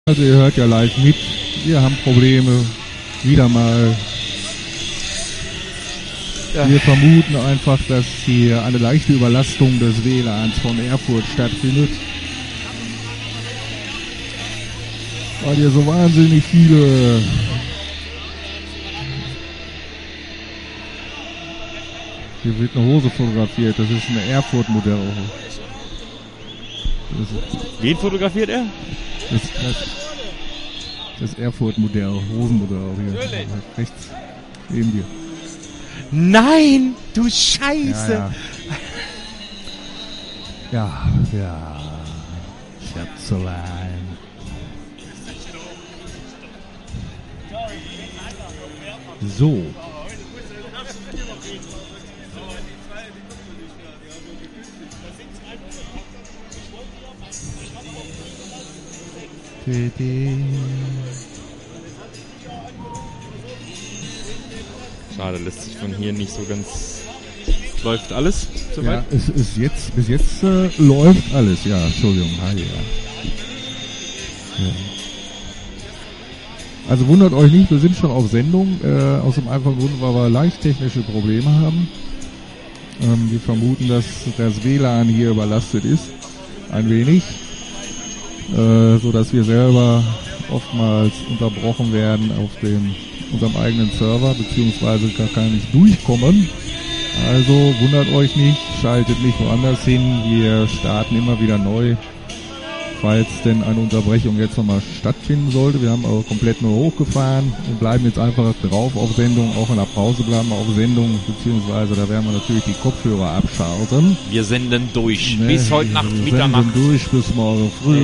Also ihr hört ja live mit, wir haben Probleme, wieder mal. Ja. Wir vermuten einfach, dass hier eine leichte Überlastung des WLANs von Erfurt stattfindet. Weil hier so wahnsinnig viele hier wird eine Hose fotografiert, das ist eine Erfurt-Modell. Wen fotografiert er? Das Erfurt-Modell, Hosenmodell hier. Rechts neben dir. Nein, du Scheiße! Ja. Schätzelein. So. Schade, lässt sich von hier nicht so ganz... Läuft alles soweit? Ja, es ist jetzt, bis jetzt läuft alles, ja, Entschuldigung, ja. Also wundert euch nicht, wir sind schon auf Sendung, aus dem einfachen Grund, weil wir leicht technische Probleme haben. Wir vermuten, dass das WLAN hier überlastet ist, ein wenig, so dass wir selber oftmals unterbrochen werden auf unserem eigenen Server, beziehungsweise gar nicht durchkommen. Also wundert euch nicht, schaltet nicht woanders hin, wir starten immer wieder neu, falls denn eine Unterbrechung jetzt nochmal stattfinden sollte. Wir haben aber komplett nur hochgefahren und bleiben jetzt einfach drauf auf Sendung, auch in der Pause bleiben wir auf Sendung, beziehungsweise da werden wir natürlich die Kopfhörer abschalten. Wir senden durch, bis heute Nacht, Mitternacht. Wir senden durch bis morgen früh,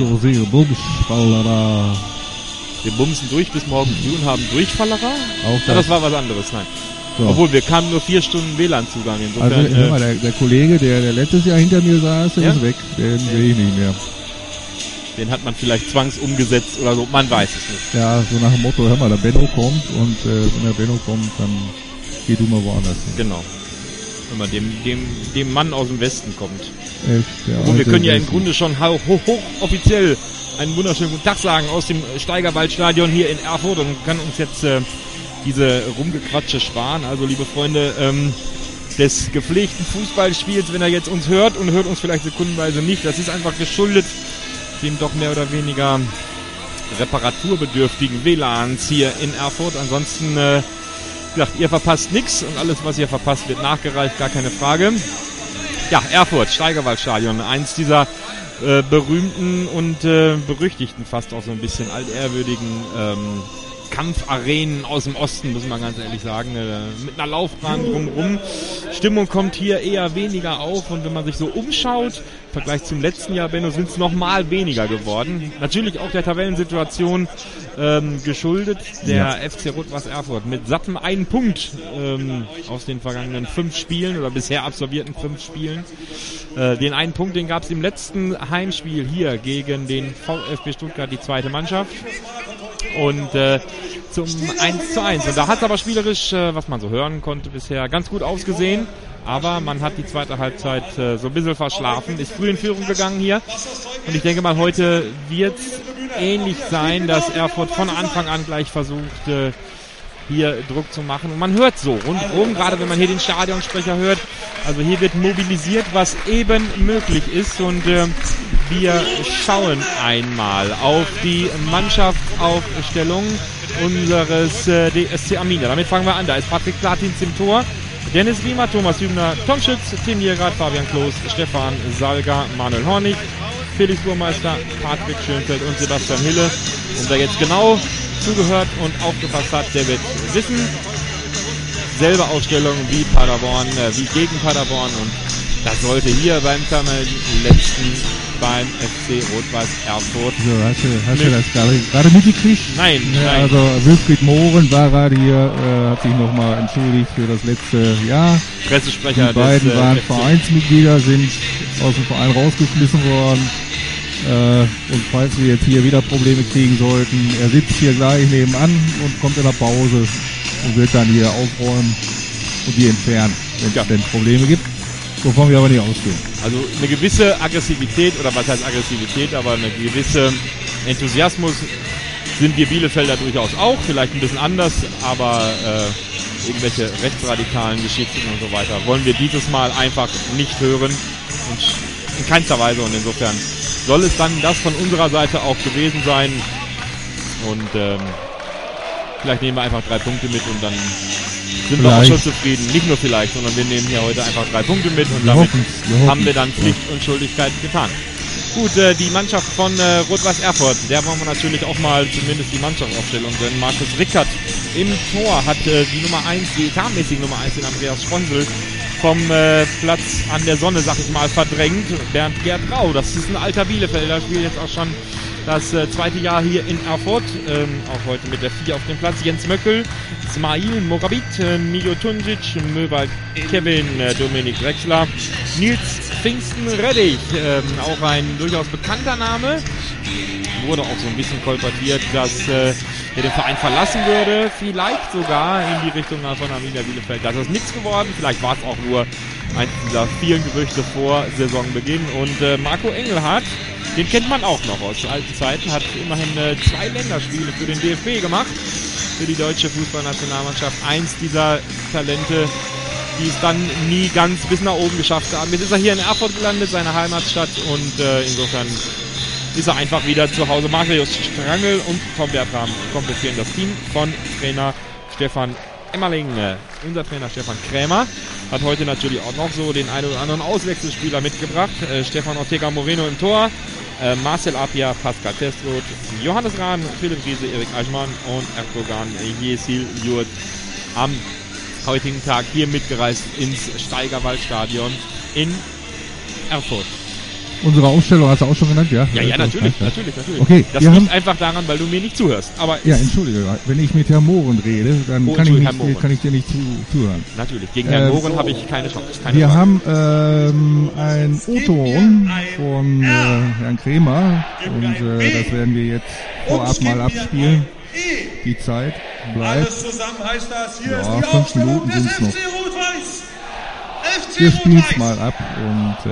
Wir bumsen durch bis morgen früh und haben Durchfallera? Auch das war was anderes, nein. So. Obwohl, wir kamen nur 4 Stunden WLAN-Zugang. Insofern, also, hör mal, der Kollege, der letztes Jahr hinter mir saß, der ist weg. Den sehe ich nicht mehr. Den hat man vielleicht zwangsumgesetzt oder so, man weiß es nicht. Ja, so nach dem Motto, hör mal, der Benno kommt und wenn der Benno kommt, dann geh du mal woanders hin. Genau. Wenn man dem Mann aus dem Westen kommt. Echt, ja. Obwohl, wir können ja im Grunde schon hochoffiziell einen wunderschönen guten Tag sagen aus dem Steigerwaldstadion hier in Erfurt und können uns jetzt diese Rumgequatsche sparen. Also liebe Freunde des gepflegten Fußballspiels, wenn er jetzt uns hört und hört uns vielleicht sekundenweise nicht, das ist einfach geschuldet dem doch mehr oder weniger reparaturbedürftigen WLANs hier in Erfurt. Ansonsten, gesagt, ihr verpasst nichts und alles, was ihr verpasst, wird nachgereicht, gar keine Frage. Ja, Erfurt, Steigerwaldstadion, eins dieser berühmten und berüchtigten, fast auch so ein bisschen altehrwürdigen Kampfarenen aus dem Osten, muss man ganz ehrlich sagen, mit einer Laufbahn drumherum. Stimmung kommt hier eher weniger auf und wenn man sich so umschaut, im Vergleich zum letzten Jahr, Benno, sind es nochmal weniger geworden. Natürlich auch der Tabellensituation geschuldet. Der FC Rot-Weiß Erfurt mit sattem 1 Punkt aus den vergangenen 5 Spielen oder bisher absolvierten 5 Spielen. Den 1 Punkt, den gab es im letzten Heimspiel hier gegen den VfB Stuttgart, die zweite Mannschaft. Und zum 1:1. Und da hat es aber spielerisch, was man so hören konnte bisher, ganz gut ausgesehen. Aber man hat die zweite Halbzeit so ein bisschen verschlafen, ist früh in Führung gegangen hier. Und ich denke mal, heute wird es ähnlich sein, dass Erfurt von Anfang an gleich versucht, hier Druck zu machen. Und man hört so rundherum, gerade wenn man hier den Stadionsprecher hört, also hier wird mobilisiert, was eben möglich ist. Und wir schauen einmal auf die Mannschaftsaufstellung unseres DSC Arminia. Damit fangen wir an. Da ist Patrick Platins im Tor, Dennis Riemer, Thomas Hübner, Tom Schütz, Tim Jägert, Fabian Klos, Stefan Salga, Manuel Hornig, Felix Burmeister, Patrick Schönfeld und Sebastian Hille. Und wer jetzt genau zugehört und aufgepasst hat, der wird wissen, selbe Aufstellung wie Paderborn, wie gegen Paderborn, und das sollte hier beim Tabellenletzten beim FC Rot-Weiß Erfurt. So, hast du das gerade mitgekriegt? Nein, ja, nein. Also Wilfried Mohren war gerade hier, hat sich nochmal entschuldigt für das letzte Jahr. Pressesprecher die beiden waren Vereinsmitglieder, sind aus dem Verein rausgeschmissen worden. Und falls wir jetzt hier wieder Probleme kriegen sollten, er sitzt hier gleich nebenan und kommt in der Pause und wird dann hier aufräumen und die entfernen, wenn es denn Probleme gibt. Wovon wir aber nicht ausgehen. Also eine gewisse Aggressivität, oder was heißt Aggressivität, aber eine gewisse Enthusiasmus sind wir Bielefelder durchaus auch, vielleicht ein bisschen anders, aber irgendwelche rechtsradikalen Geschichten und so weiter wollen wir dieses Mal einfach nicht hören und in keinster Weise, und insofern soll es dann das von unserer Seite auch gewesen sein und vielleicht nehmen wir einfach 3 Punkte mit und dann sind wir auch schon zufrieden. Nicht nur vielleicht, sondern wir nehmen hier heute einfach 3 Punkte mit und damit haben wir dann Pflicht und Schuldigkeit getan. Gut, die Mannschaft von Rot-Weiß Erfurt, der wollen wir natürlich auch mal zumindest die Mannschaftsaufstellung gönnen. Markus Rickert im Tor hat die Nummer 1, die etatmäßige Nummer 1, den Andreas Sponsel, vom Platz an der Sonne, sag ich mal, verdrängt. Bernd Gerd Rau, das ist ein alter Bielefelder, spielt jetzt auch schon das zweite Jahr hier in Erfurt, auch heute mit der 4 auf dem Platz. Jens Möckel, Smail Morabit, Mijo Tunjic, Möwald Kevin, Dominik Drexler, Nils Pfingsten-Reddich, auch ein durchaus bekannter Name. Wurde auch so ein bisschen kolportiert, dass er den Verein verlassen würde, vielleicht sogar in die Richtung von Arminia Bielefeld. Das ist nichts geworden, vielleicht war es auch nur eins dieser vielen Gerüchte vor Saisonbeginn. Und Marco Engelhardt, den kennt man auch noch aus alten Zeiten, hat immerhin 2 Länderspiele für den DFB gemacht, für die deutsche Fußballnationalmannschaft. Eins dieser Talente, die es dann nie ganz bis nach oben geschafft haben. Jetzt ist er hier in Erfurt gelandet, seine Heimatstadt, und insofern ist er einfach wieder zu Hause. Marius Strangl und Tom Bertram komplettieren das Team von Trainer Stefan Emmerling. Unser Trainer Stefan Krämer hat heute natürlich auch noch so den einen oder anderen Auswechselspieler mitgebracht. Stefan Ortega Moreno im Tor, Marcel Apia, Pascal Testroth, Johannes Rahn, Philipp Riese, Erik Eichmann und Erdogan Yesil Jurt am heutigen Tag hier mitgereist ins Steigerwaldstadion in Erfurt. Unsere Aufstellung hast du auch schon genannt, ja? Ja, natürlich. Okay, das liegt einfach daran, weil du mir nicht zuhörst. Aber ja, entschuldige, wenn ich mit Herrn Mohren rede, dann kann ich dir nicht zuhören. Natürlich, gegen Herrn Mohren habe ich keine Chance. Wir haben ein O-Ton von Herrn Krämer und das werden wir jetzt vorab mal abspielen. Die Zeit bleibt. Alles zusammen heißt das. Hier ist ja, die 5 Minuten sind es noch. Wir spielen es mal ab und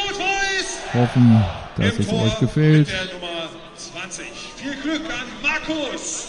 hoffen, dass es euch gefällt. Mit der Nummer 20. Viel Glück an Markus.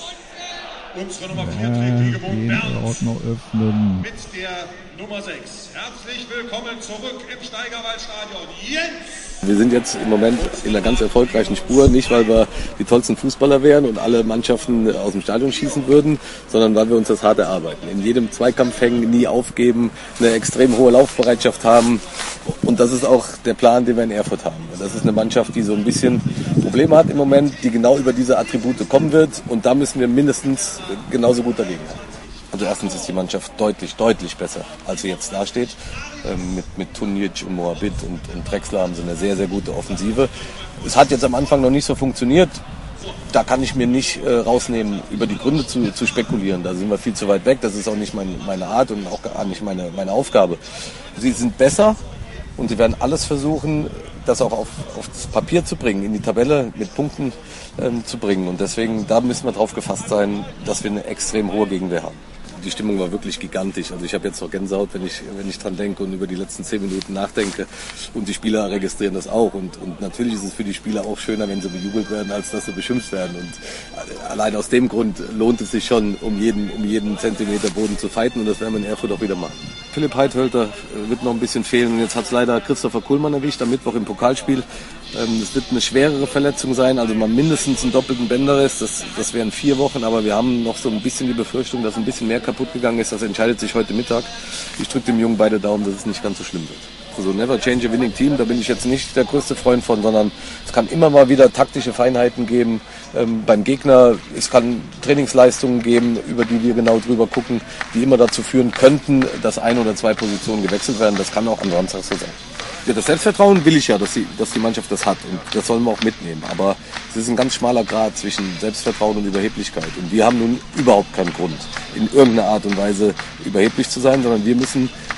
Unsere Nummer 4 trägt wie gewohnt Bernd. Ordner öffnen. Mit der Nummer 6. Herzlich willkommen zurück im Steigerwaldstadion. Jens! Wir sind jetzt im Moment in einer ganz erfolgreichen Spur, nicht weil wir die tollsten Fußballer wären und alle Mannschaften aus dem Stadion schießen würden, sondern weil wir uns das hart erarbeiten. In jedem Zweikampf hängen, nie aufgeben, eine extrem hohe Laufbereitschaft haben, und das ist auch der Plan, den wir in Erfurt haben. Das ist eine Mannschaft, die so ein bisschen Probleme hat im Moment, die genau über diese Attribute kommen wird, und da müssen wir mindestens genauso gut dagegen haben. Also erstens ist die Mannschaft deutlich besser, als sie jetzt dasteht. Mit Tunjic und Moabit und Drexler haben sie eine sehr, sehr gute Offensive. Es hat jetzt am Anfang noch nicht so funktioniert. Da kann ich mir nicht rausnehmen, über die Gründe zu spekulieren. Da sind wir viel zu weit weg. Das ist auch nicht meine Art und auch gar nicht meine Aufgabe. Sie sind besser und sie werden alles versuchen, das auch auf das Papier zu bringen, in die Tabelle mit Punkten zu bringen. Und deswegen, da müssen wir drauf gefasst sein, dass wir eine extrem hohe Gegenwehr haben. Die Stimmung war wirklich gigantisch. Also ich habe jetzt noch Gänsehaut, wenn ich dran denke und über die letzten 10 Minuten nachdenke. Und die Spieler registrieren das auch. Und natürlich ist es für die Spieler auch schöner, wenn sie bejubelt werden, als dass sie beschimpft werden. Und allein aus dem Grund lohnt es sich schon, um jeden Zentimeter Boden zu fighten. Und das werden wir in Erfurt auch wieder machen. Philipp Heidhölter wird noch ein bisschen fehlen. Und jetzt hat es leider Christopher Kuhlmann erwischt am Mittwoch im Pokalspiel. Es wird eine schwerere Verletzung sein, also mal mindestens einen doppelten Bänderriss. Das wären 4 Wochen, aber wir haben noch so ein bisschen die Befürchtung, dass ein bisschen mehr kaputt gegangen ist. Das entscheidet sich heute Mittag. Ich drücke dem Jungen beide Daumen, dass es nicht ganz so schlimm wird. Also never change a winning team, da bin ich jetzt nicht der größte Freund von, sondern es kann immer mal wieder taktische Feinheiten geben beim Gegner. Es kann Trainingsleistungen geben, über die wir genau drüber gucken, die immer dazu führen könnten, dass 1 oder 2 Positionen gewechselt werden. Das kann auch am Samstag so sein. Ja, das Selbstvertrauen will ich ja, dass die Mannschaft das hat, und das sollen wir auch mitnehmen. Aber es ist ein ganz schmaler Grat zwischen Selbstvertrauen und Überheblichkeit. Und wir haben nun überhaupt keinen Grund, in irgendeiner Art und Weise überheblich zu sein, sondern wir müssen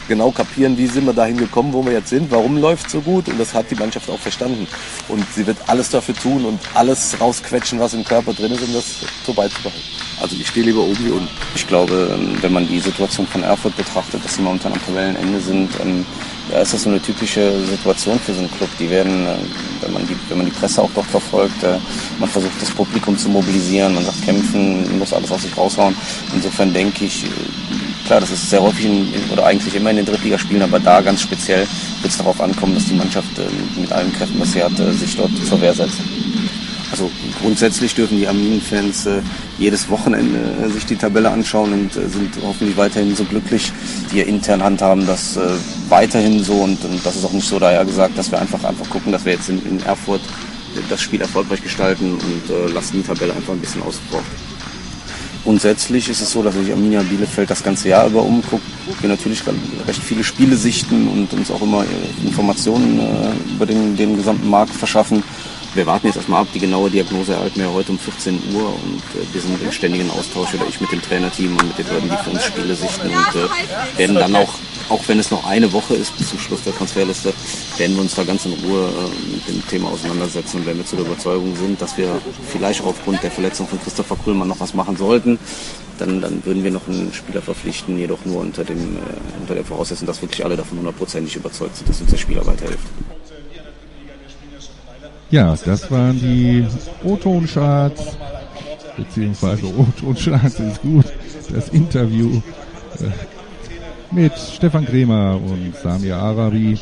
genau kapieren, wie sind wir dahin gekommen, wo wir jetzt sind, warum läuft es so gut, und das hat die Mannschaft auch verstanden. Und sie wird alles dafür tun und alles rausquetschen, was im Körper drin ist, um das so beizubehalten. Also ich stehe lieber oben wie unten. Ich glaube, wenn man die Situation von Erfurt betrachtet, dass sie momentan am Tabellenende sind, ist das so eine typische Situation für so einen Club. Die werden, wenn man die Presse auch dort verfolgt, man versucht das Publikum zu mobilisieren, man sagt kämpfen, muss alles aus sich raushauen. Insofern denke ich, klar, das ist sehr häufig oder eigentlich immer in den Drittligaspielen, aber da ganz speziell wird es darauf ankommen, dass die Mannschaft mit allen Kräften, was sie hat, sich dort zur Wehr setzt. Also grundsätzlich dürfen die Arminen-Fans jedes Wochenende sich die Tabelle anschauen und sind hoffentlich weiterhin so glücklich, die ihr intern handhaben, das weiterhin so, und das ist auch nicht so daher gesagt, dass wir einfach gucken, dass wir jetzt in Erfurt das Spiel erfolgreich gestalten und lassen die Tabelle einfach ein bisschen außen vor. Grundsätzlich ist es so, dass sich Arminia Bielefeld das ganze Jahr über umguckt. Wir natürlich recht viele Spiele sichten und uns auch immer Informationen über den gesamten Markt verschaffen. Wir warten jetzt erstmal ab, die genaue Diagnose erhalten wir heute um 14 Uhr und wir sind im ständigen Austausch, oder ich mit dem Trainerteam und mit den Leuten, die für uns Spiele sichten, und werden dann auch wenn es noch eine Woche ist bis zum Schluss der Transferliste, werden wir uns da ganz in Ruhe mit dem Thema auseinandersetzen, und wenn wir zu der Überzeugung sind, dass wir vielleicht auch aufgrund der Verletzung von Christopher Kuhlmann noch was machen sollten, dann würden wir noch einen Spieler verpflichten, jedoch nur unter der Voraussetzung, dass wirklich alle davon 100%ig überzeugt sind, dass uns der Spieler weiterhilft. Ja, das waren die O-Ton-Charts, beziehungsweise O-Ton-Charts ist gut, das Interview mit Stefan Krämer und Samir Arabi.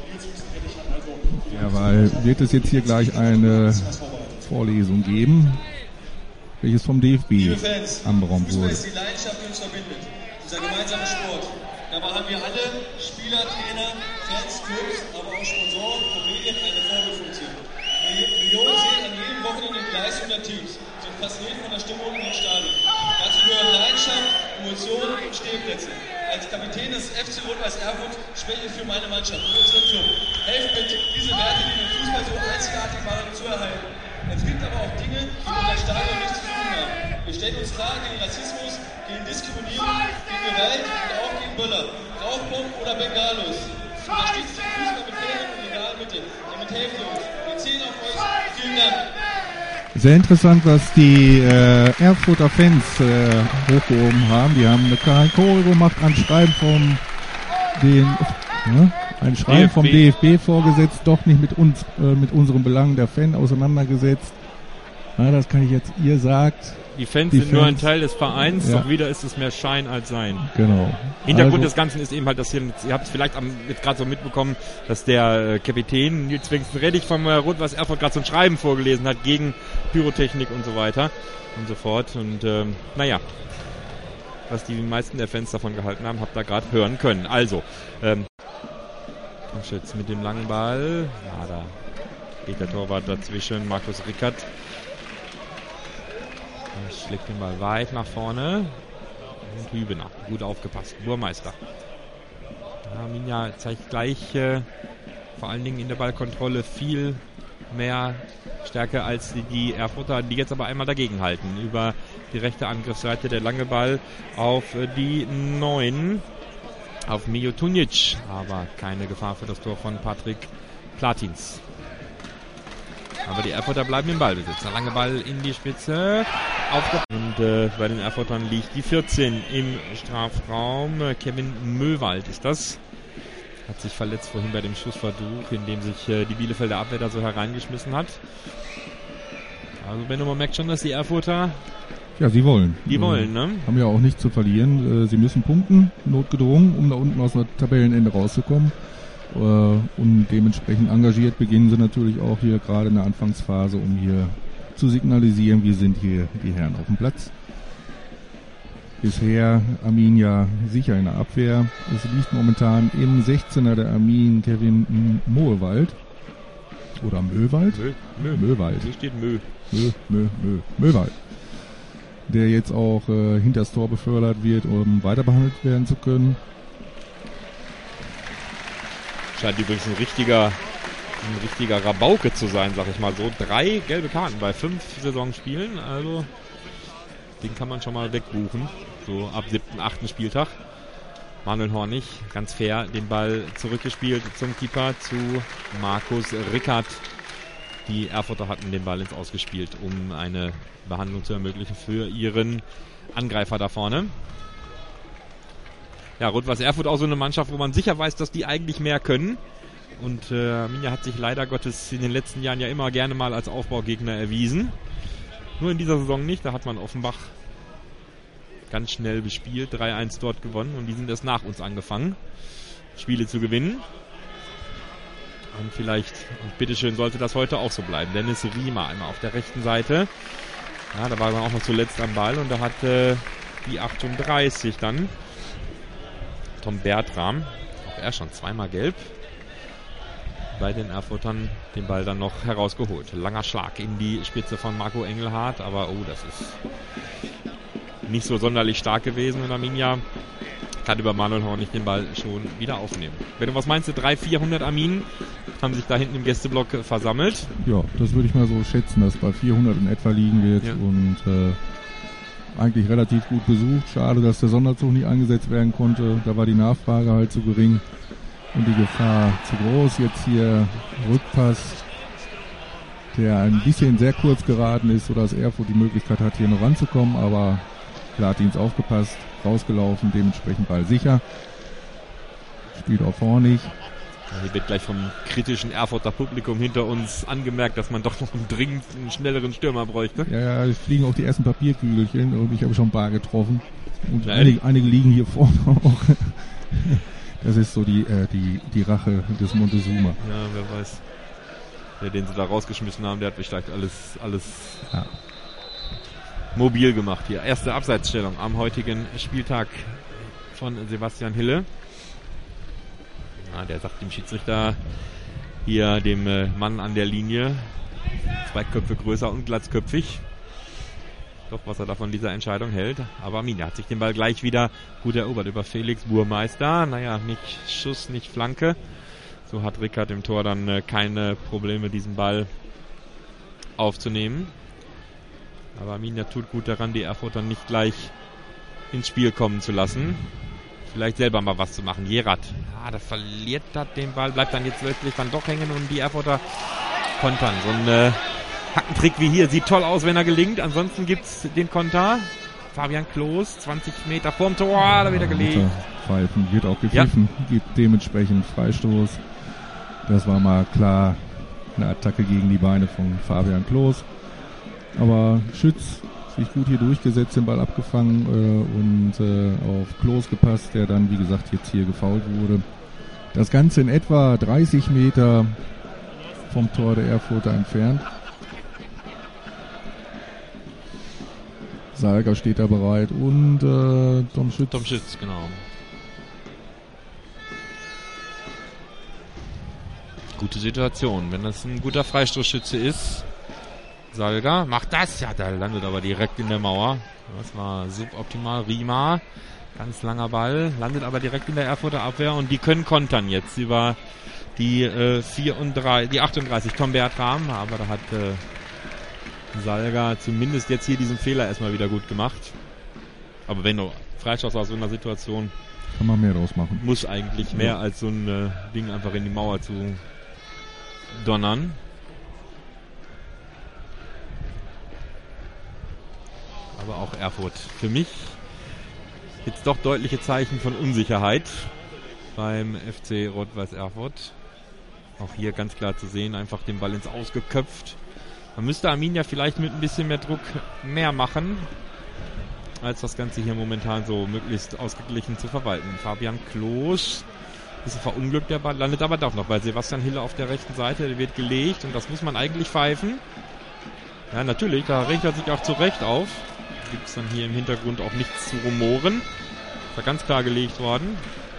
Derweil wird es jetzt hier gleich eine Vorlesung geben, welches vom DFB anberaumt wurde. Die Leidenschaft, die uns verbindet, unser gemeinsamer Sport. Dabei haben wir alle, Spieler, Trainer, Fans, Clubs, aber auch Sponsoren und Medien eine Vorbildfunktion. Millionen sehen an jedem Wochenende die Leistung der Teams, sind fasziniert von der Stimmung in den Stadien. Dazu gehören Leidenschaft, Emotionen und Stehplätze. Als Kapitän des FC Rot-Weiß Erfurt spreche ich für meine Mannschaft, für unseren Club. Helft mit, diese Werte, die den Fußball so einzigartig machen, zu erhalten. Es gibt aber auch Dinge, die mit der Stadion nichts zu tun haben. Wir stellen uns klar gegen Rassismus, gegen Diskriminierung, gegen Gewalt und auch gegen Böller, Rauchbomben oder Bengalos. Unterstützt den Fußball mit fairen und legalen Mitteln. Damit helft ihr uns. Wir zählen auf euch. Vielen Dank. Sehr interessant, was die Erfurter Fans hochgehoben haben. Die haben eine kleine Choreo gemacht, ein Schreiben vom DFB vorgesetzt, doch nicht mit uns, mit unseren Belangen der Fan auseinandergesetzt. Ja, das kann ich jetzt, ihr sagt. Die Fans sind nur ein Teil des Vereins, doch wieder ist es mehr Schein als Sein. Genau. Hintergrund des Ganzen ist eben halt, dass ihr habt es vielleicht jetzt gerade so mitbekommen, dass der Kapitän Nils Pfingsten-Reddich vom Rot-Weiß Erfurt gerade so ein Schreiben vorgelesen hat gegen Pyrotechnik und so weiter und so fort. Und was die meisten der Fans davon gehalten haben, habt ihr gerade hören können. Also, Schütz mit dem langen Ball. Ja, da geht der Torwart dazwischen. Markus Rickert schlägt den Ball weit nach vorne. Und Hübener, gut aufgepasst. Burmeister. Arminia zeigt gleich vor allen Dingen in der Ballkontrolle viel mehr Stärke als die Erfurter, die jetzt aber einmal dagegenhalten. Über die rechte Angriffsseite der lange Ball auf die 9. Auf Mijo Tunic, aber keine Gefahr für das Tor von Patrick Platins. Aber die Erfurter bleiben im Ballbesitz. Der lange Ball in die Spitze. Und bei den Erfurtern liegt die 14 im Strafraum. Kevin Möwald ist das. Hat sich verletzt vorhin bei dem Schussversuch, in dem sich die Bielefelder Abwehr da so hereingeschmissen hat. Also Benno, man merkt schon, dass die Erfurter... Ja, sie wollen. Die wollen, ne? Haben ja auch nichts zu verlieren. Sie müssen punkten, notgedrungen, um da unten aus dem Tabellenende rauszukommen. Und dementsprechend engagiert beginnen sie natürlich auch hier gerade in der Anfangsphase, um hier zu signalisieren, wir sind hier die Herren auf dem Platz. Bisher Arminia sicher in der Abwehr. Es liegt momentan im 16er der Armin Kevin Möwald. Oder Möwald? Möwald. Hier steht Mö. Möwald. Der jetzt auch hinter das Tor befördert wird, um weiter behandelt werden zu können. Scheint übrigens ein richtiger Rabauke zu sein, sag ich mal so. 3 gelbe Karten bei 5 Saisonspielen, also den kann man schon mal wegbuchen. So ab 7., 8. Spieltag. Manuel Hornig, ganz fair, den Ball zurückgespielt zum Keeper, zu Markus Rickert. Die Erfurter hatten den Ball ins Ausgespielt, um eine Behandlung zu ermöglichen für ihren Angreifer da vorne. Ja, Rot-Weiß Erfurt auch so eine Mannschaft, wo man sicher weiß, dass die eigentlich mehr können. Und Arminia hat sich leider Gottes in den letzten Jahren ja immer gerne mal als Aufbaugegner erwiesen. Nur in dieser Saison nicht, da hat man Offenbach ganz schnell bespielt, 3-1 dort gewonnen und die sind erst nach uns angefangen, Spiele zu gewinnen. Und vielleicht, und bitteschön, sollte das heute auch so bleiben. Dennis Riemer einmal auf der rechten Seite. Ja, da war er auch noch zuletzt am Ball und da hatte die 38 dann Tom Bertram, auch er schon zweimal gelb, bei den Erfurtern den Ball dann noch herausgeholt. Langer Schlag in die Spitze von Marco Engelhardt, aber das ist nicht so sonderlich stark gewesen und Arminia kann über Manuel Hornig den Ball schon wieder aufnehmen. Was meinst du, 300-400 Arminen haben sich da hinten im Gästeblock versammelt? Ja, das würde ich mal so schätzen, dass bei 400 in etwa liegen wird und eigentlich relativ gut besucht. Schade, dass der Sonderzug nicht eingesetzt werden konnte. Da war die Nachfrage halt zu gering und die Gefahr zu groß. Jetzt hier Rückpass, der ein bisschen sehr kurz geraten ist, sodass Erfurt die Möglichkeit hat, hier noch ranzukommen, aber Platins aufgepasst, rausgelaufen, dementsprechend Ball sicher. Spielt auf Hornig. Hier wird gleich vom kritischen Erfurter Publikum hinter uns angemerkt, dass man doch noch dringend einen schnelleren Stürmer bräuchte. Ja, es fliegen auch die ersten Papierkügelchen und ich habe schon ein paar getroffen. Und einige liegen hier vorne auch. Das ist so die Rache des Montezuma. Ja, wer weiß. Der, den sie da rausgeschmissen haben, der hat vielleicht alles mobil gemacht hier. Erste Abseitsstellung am heutigen Spieltag von Sebastian Hille. Der sagt dem Schiedsrichter hier, dem Mann an der Linie, 2 Köpfe größer und glatzköpfig. Doch, was er da von dieser Entscheidung hält. Aber Arminia hat sich den Ball gleich wieder gut erobert über Felix Burmeister. Nicht Schuss, nicht Flanke. So hat Rickert im Tor dann keine Probleme, diesen Ball aufzunehmen. Aber Arminia tut gut daran, die Erfurter nicht gleich ins Spiel kommen zu lassen. Vielleicht selber mal was zu machen. Jerat, da verliert er den Ball, bleibt dann jetzt letztlich dann doch hängen und die Erfurter kontern. So ein Hackentrick wie hier sieht toll aus, wenn er gelingt. Ansonsten gibt's den Konter. Fabian Klos, 20 Meter vorm Tor, da wird er gelegt. Pfeifen, wird auch gepfiffen, gibt dementsprechend Freistoß. Das war mal klar eine Attacke gegen die Beine von Fabian Klos. Aber Schütz sich gut hier durchgesetzt, den Ball abgefangen und auf Klos gepasst, der dann, wie gesagt, jetzt hier gefoult wurde. Das Ganze in etwa 30 Meter vom Tor der Erfurter entfernt. Salger steht da bereit und Tom Schütz. Tom Schütz, genau. Gute Situation, wenn das ein guter Freistoßschütze ist. Salger macht das, der landet aber direkt in der Mauer. Das war suboptimal. Riemer, ganz langer Ball, landet aber direkt in der Erfurter Abwehr und die können kontern jetzt über die 38 Tom Bertram, aber da hat Salger zumindest jetzt hier diesen Fehler erstmal wieder gut gemacht. Aber wenn du Freistoß aus so einer Situation, kann man mehr draus machen. Muss eigentlich mehr als so ein Ding einfach in die Mauer zu donnern. Aber auch Erfurt. Für mich jetzt doch deutliche Zeichen von Unsicherheit beim FC Rot-Weiß Erfurt. Auch hier ganz klar zu sehen, einfach den Ball ins Ausgeköpft. Man müsste Arminia vielleicht mit ein bisschen mehr Druck mehr machen, als das Ganze hier momentan so möglichst ausgeglichen zu verwalten. Fabian Klos, bisschen verunglückt der Ball, landet aber doch noch bei Sebastian Hille auf der rechten Seite, der wird gelegt und das muss man eigentlich pfeifen. Ja, natürlich, da regt er sich auch zu Recht auf. Gibt es dann hier im Hintergrund auch nichts zu rumoren. Ist da ganz klar gelegt worden.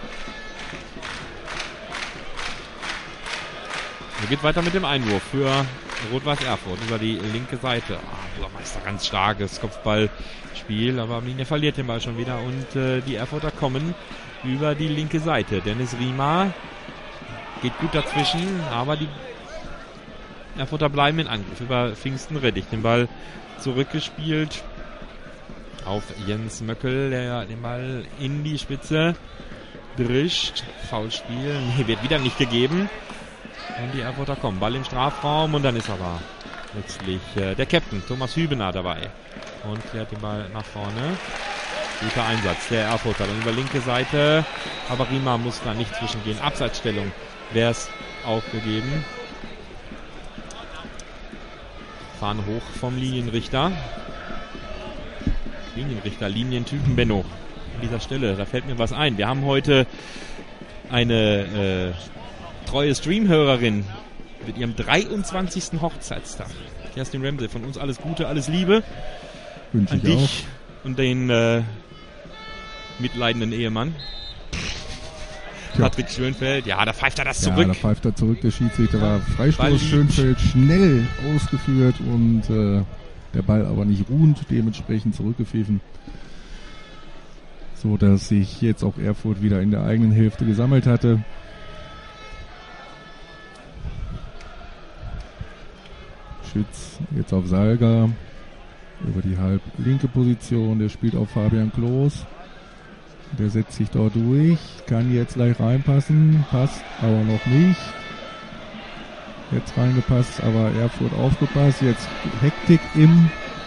Er geht weiter mit dem Einwurf für Rot-Weiß Erfurt über die linke Seite. Burmeister, ganz starkes Kopfballspiel, aber Arminia verliert den Ball schon wieder und die Erfurter kommen über die linke Seite. Dennis Riemer geht gut dazwischen, aber die Erfurter bleiben in Angriff über Pfingsten Reddich. Den Ball zurückgespielt auf Jens Möckel, der den Ball in die Spitze Drischt, Foulspiel, nee, wird wieder nicht gegeben. Und die Erfurter kommen, Ball im Strafraum und dann ist aber letztlich der Captain, Thomas Hübener, dabei. Und klärt den Ball nach vorne. Guter Einsatz, der Erfurter dann über linke Seite, aber Riemer muss da nicht zwischengehen. Abseitsstellung wäre es auch gegeben. Fahren hoch vom Linienrichter. Linientypen Benno. An dieser Stelle, da fällt mir was ein. Wir haben heute eine treue Streamhörerin mit ihrem 23. Hochzeitstag. Kerstin Ramsey, von uns alles Gute, alles Liebe. Wünsche an ich dich auch. Und den mitleidenden Ehemann. Tja. Patrick Schönfeld, ja, da pfeift er das Ja, zurück. da pfeift er zurück. Der Schiedsrichter war Ball Freistoß, liegt. Schönfeld schnell ausgeführt und der Ball aber nicht ruhend, dementsprechend zurückgepfiffen. So dass sich jetzt auch Erfurt wieder in der eigenen Hälfte gesammelt hatte. Schütz jetzt auf Salga über die halb linke Position, der spielt auf Fabian Klos. Der setzt sich dort durch, kann jetzt gleich reinpassen, passt aber noch nicht. Jetzt reingepasst, aber Erfurt aufgepasst. Jetzt Hektik im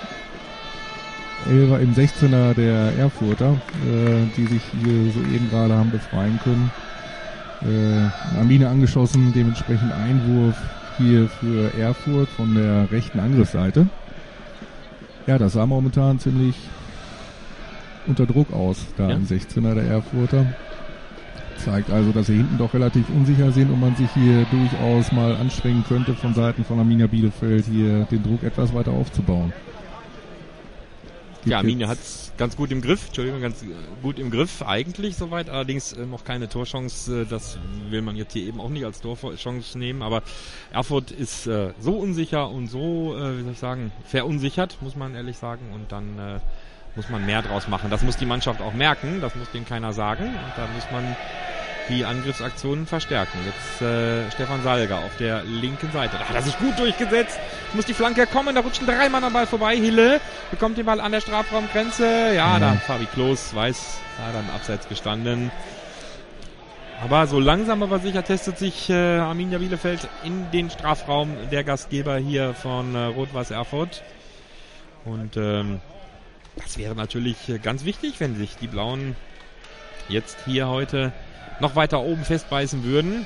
16er der Erfurter, die sich hier soeben gerade haben befreien können. Amine angeschossen, dementsprechend Einwurf hier für Erfurt von der rechten Angriffsseite. Ja, das sah momentan ziemlich unter Druck aus, da im 16er der Erfurter. Zeigt also, dass sie hinten doch relativ unsicher sind und man sich hier durchaus mal anstrengen könnte von Seiten von Arminia Bielefeld, hier den Druck etwas weiter aufzubauen. Ja, Arminia hat es ganz gut im Griff, eigentlich soweit, allerdings noch keine Torchance, das will man jetzt hier eben auch nicht als Torchance nehmen, aber Erfurt ist so unsicher und so, wie soll ich sagen, verunsichert, muss man ehrlich sagen, und dann muss man mehr draus machen. Das muss die Mannschaft auch merken, das muss denen keiner sagen, und da muss man die Angriffsaktionen verstärken. Jetzt Stefan Salga auf der linken Seite. Da hat er sich gut durchgesetzt. Muss die Flanke kommen. Da rutschen 3 Mann am Ball vorbei. Hille bekommt den Ball an der Strafraumgrenze. Ja, da Fabi Klos weiß, da hat er im Abseits gestanden. Aber so langsam aber sicher testet sich Arminia Bielefeld in den Strafraum der Gastgeber hier von Rot-Weiß Erfurt. Und das wäre natürlich ganz wichtig, wenn sich die Blauen jetzt hier heute noch weiter oben festbeißen würden.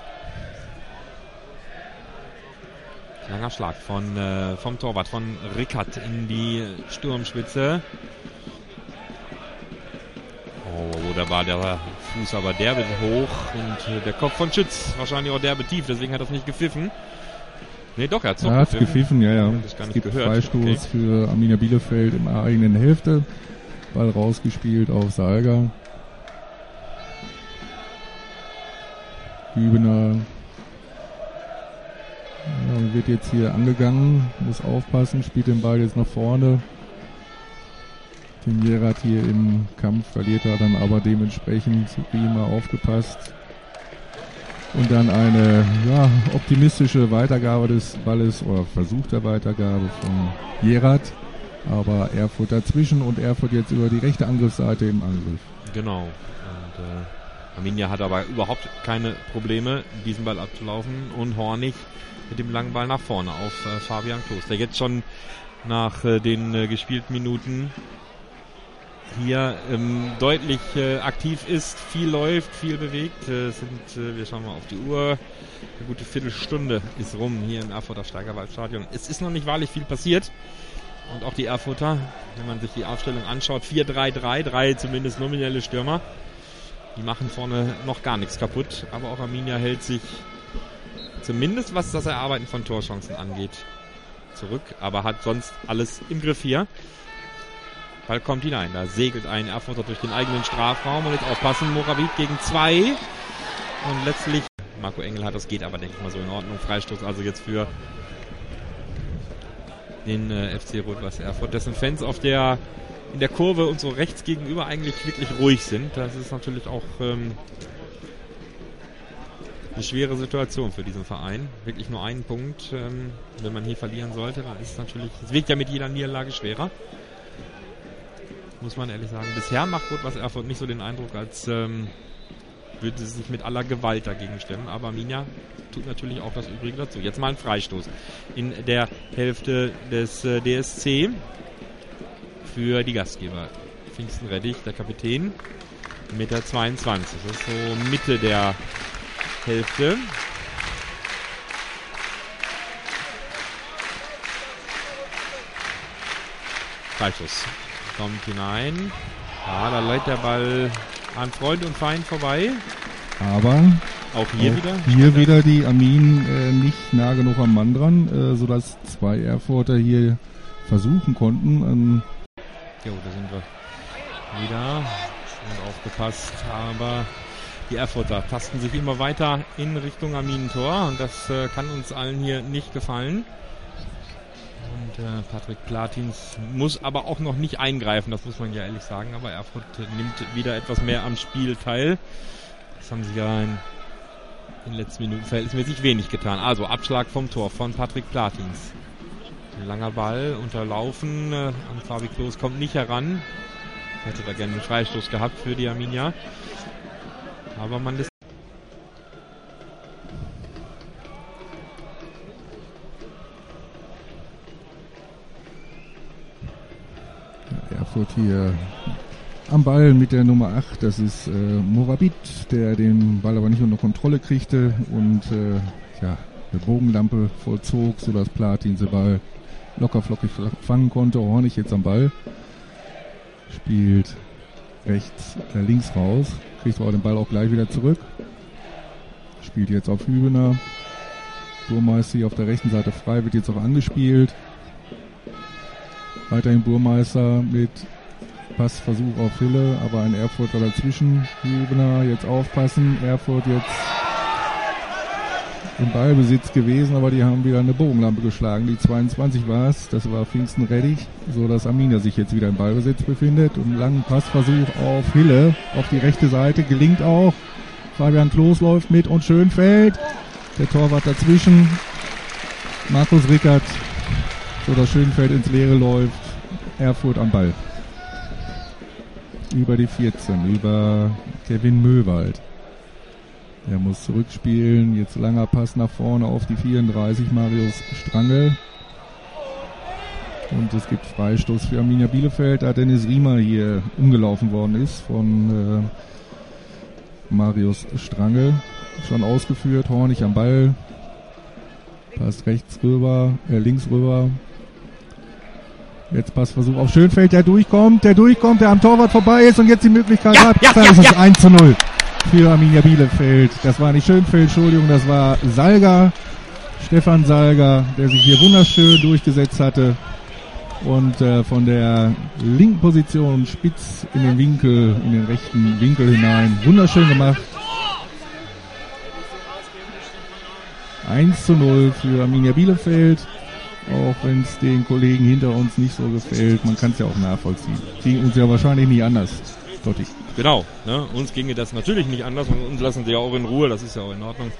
Langer Schlag vom Torwart, von Rickert in die Sturmspitze. Oh, da war der Fuß aber derbe hoch und der Kopf von Schütz wahrscheinlich auch derbe tief, deswegen hat er es nicht gepfiffen. Nee, doch, er hat es gepfiffen, ja. Das gar Es nicht gibt gehört. Freistoß für Arminia Bielefeld in der eigenen Hälfte. Ball rausgespielt auf Salga. Hübener wird jetzt hier angegangen, muss aufpassen, spielt den Ball jetzt nach vorne. Tim Jerat hier im Kampf verliert er dann aber dementsprechend prima aufgepasst. Und dann eine optimistische Weitergabe des Balles oder Versuch der Weitergabe von Jerat. Aber Erfurt dazwischen und Erfurt jetzt über die rechte Angriffsseite im Angriff. Genau. Und Arminia hat aber überhaupt keine Probleme, diesen Ball abzulaufen. Und Hornig mit dem langen Ball nach vorne auf Fabian Klos, der jetzt schon nach den gespielten Minuten hier deutlich aktiv ist, viel läuft, viel bewegt. Wir schauen mal auf die Uhr, eine gute Viertelstunde ist rum hier im Erfurter Steigerwaldstadion. Es ist noch nicht wahrlich viel passiert. Und auch die Erfurter, wenn man sich die Aufstellung anschaut, 4-3-3, 3 zumindest nominelle Stürmer. Die machen vorne noch gar nichts kaputt, aber auch Arminia hält sich zumindest, was das Erarbeiten von Torchancen angeht, zurück, aber hat sonst alles im Griff hier. Ball kommt hinein, da segelt ein Erfurter durch den eigenen Strafraum und jetzt aufpassen, Moravit gegen 2 und letztlich, Marco Engel hat, das geht aber denke ich mal so in Ordnung, Freistoß also jetzt für den FC Rot-Weiß Erfurt, dessen Fans in der Kurve und so rechts gegenüber eigentlich wirklich ruhig sind. Das ist natürlich auch eine schwere Situation für diesen Verein. Wirklich nur einen Punkt. Wenn man hier verlieren sollte, dann ist es natürlich, es wirkt ja mit jeder Niederlage schwerer. Muss man ehrlich sagen. Bisher macht Rot-Weiß Erfurt nicht so den Eindruck, als würde sie sich mit aller Gewalt dagegen stemmen. Aber Arminia tut natürlich auch das Übrige dazu. Jetzt mal ein Freistoß in der Hälfte des DSC für die Gastgeber. Pfingsten-Reddich, der Kapitän, mit der 22. Das ist so Mitte der Hälfte. Freistoß kommt hinein. Ja, da leitet der Ball an Freund und Feind vorbei. Aber auch hier wieder die Armin nicht nah genug am Mann dran, sodass 2 Erfurter hier versuchen konnten. Jo, da sind wir wieder. Und aufgepasst, aber die Erfurter tasten sich immer weiter in Richtung Arminentor und das kann uns allen hier nicht gefallen. Und Patrick Platins muss aber auch noch nicht eingreifen, das muss man ja ehrlich sagen, aber Erfurt nimmt wieder etwas mehr am Spiel teil. Das haben sie ja in den letzten Minuten verhältnismäßig wenig getan. Also Abschlag vom Tor von Patrick Platins. Ein langer Ball, unterlaufen, an Fabi Klos kommt nicht heran. Hätte da gerne einen Freistoß gehabt für die Arminia. Aber man lässt. Erfurt hier am Ball mit der Nummer 8. Das ist Moabit, der den Ball aber nicht unter Kontrolle kriegte und eine Bogenlampe vollzog, sodass Platin den Ball locker flockig fangen konnte. Hornig jetzt am Ball. Spielt links raus. Kriegt aber den Ball auch gleich wieder zurück. Spielt jetzt auf Hübener. Burmeister hier auf der rechten Seite frei, wird jetzt auch angespielt. Weiterhin Burmeister mit Passversuch auf Hille, aber ein Erfurter dazwischen. Hübener jetzt aufpassen. Erfurt jetzt im Ballbesitz gewesen, aber die haben wieder eine Bogenlampe geschlagen. Die 22 war es, das war Pfingsten-Reddich, so dass Arminia sich jetzt wieder im Ballbesitz befindet. Und einen langen Passversuch auf Hille, auf die rechte Seite, gelingt auch. Fabian Klos läuft mit und Schönfeld. Der Torwart dazwischen. Markus Rickert, so dass Schönfeld ins Leere läuft. Erfurt am Ball. Über die 14, über Kevin Möwald. Er muss zurückspielen. Jetzt langer Pass nach vorne auf die 34, Marius Strangel. Und es gibt Freistoß für Arminia Bielefeld, da Dennis Riemer hier umgelaufen worden ist von Marius Strangel. Schon ausgeführt, Hornig am Ball. Passt links rüber. Jetzt Passversuch auf Schönfeld, der durchkommt, der am Torwart vorbei ist und jetzt die Möglichkeit hat. Das ist 1:0 für Arminia Bielefeld. Das war nicht Schönfeld, Entschuldigung, das war Salga, Stefan Salga, der sich hier wunderschön durchgesetzt hatte und von der linken Position spitz in den rechten Winkel hinein. Wunderschön gemacht. 1:0 für Arminia Bielefeld. Auch wenn es den Kollegen hinter uns nicht so gefällt, man kann es ja auch nachvollziehen. Ging uns ja wahrscheinlich nie anders, Totti. Genau, ne? Uns ginge das natürlich nicht anders und uns lassen sie ja auch in Ruhe, das ist ja auch in Ordnung.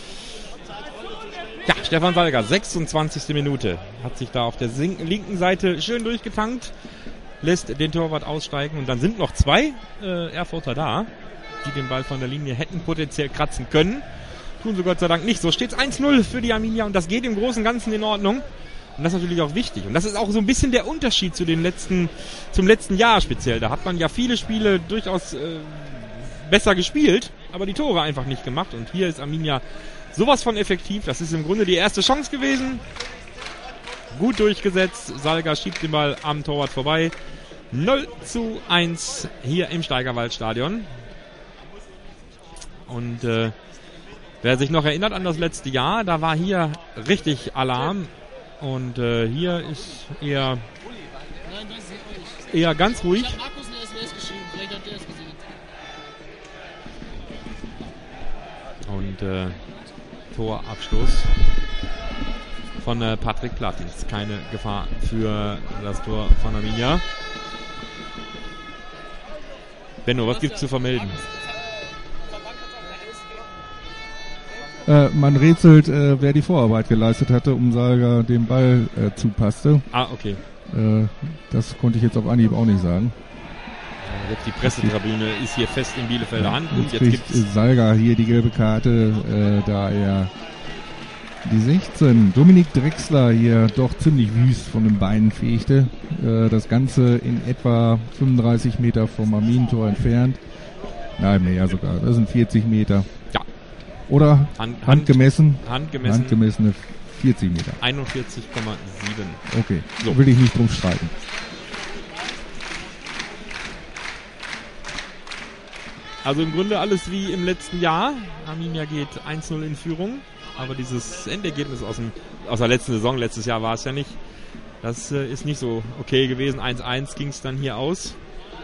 Ja, Stefan Salga, 26. Minute, hat sich da auf der linken Seite schön durchgetankt, lässt den Torwart aussteigen und dann sind noch 2 Erfurter da, die den Ball von der Linie hätten potenziell kratzen können. Tun sie Gott sei Dank nicht. So steht es 1:0 für die Arminia und das geht im Großen und Ganzen in Ordnung. Und das ist natürlich auch wichtig. Und das ist auch so ein bisschen der Unterschied zum letzten Jahr speziell. Da hat man ja viele Spiele durchaus besser gespielt, aber die Tore einfach nicht gemacht. Und hier ist Arminia sowas von effektiv. Das ist im Grunde die erste Chance gewesen. Gut durchgesetzt. Salga schiebt den Ball am Torwart vorbei. 0:1 hier im Steigerwaldstadion. Und wer sich noch erinnert an das letzte Jahr, da war hier richtig Alarm. Und hier ist eher ganz ruhig. Und Torabstoß von Patrick Platins. Keine Gefahr für das Tor von Arminia. Benno, was gibt's zu vermelden? Man rätselt, wer die Vorarbeit geleistet hatte, um Salga den Ball zupasste. Ah, okay. Das konnte ich jetzt auf Anhieb auch nicht sagen. Selbst die Pressetribüne ist hier fest in Bielefelder Hand. Und Jetzt jetzt kriegt gibt's Salga hier die gelbe Karte, da er die 16, Dominik Drechsler hier doch ziemlich wüst von den Beinen fegte. Das Ganze in etwa 35 Meter vom Arminentor entfernt. Nein, mehr sogar. Das sind 40 Meter. Ja. Oder handgemessene 40 Meter. 41,7. Okay, So. will ich nicht drum streiten. Also im Grunde alles wie im letzten Jahr. Arminia geht 1-0 in Führung. Aber dieses Endergebnis aus der letzten Saison, letztes Jahr war es ja nicht, das ist nicht so okay gewesen. 1-1 ging es dann hier aus.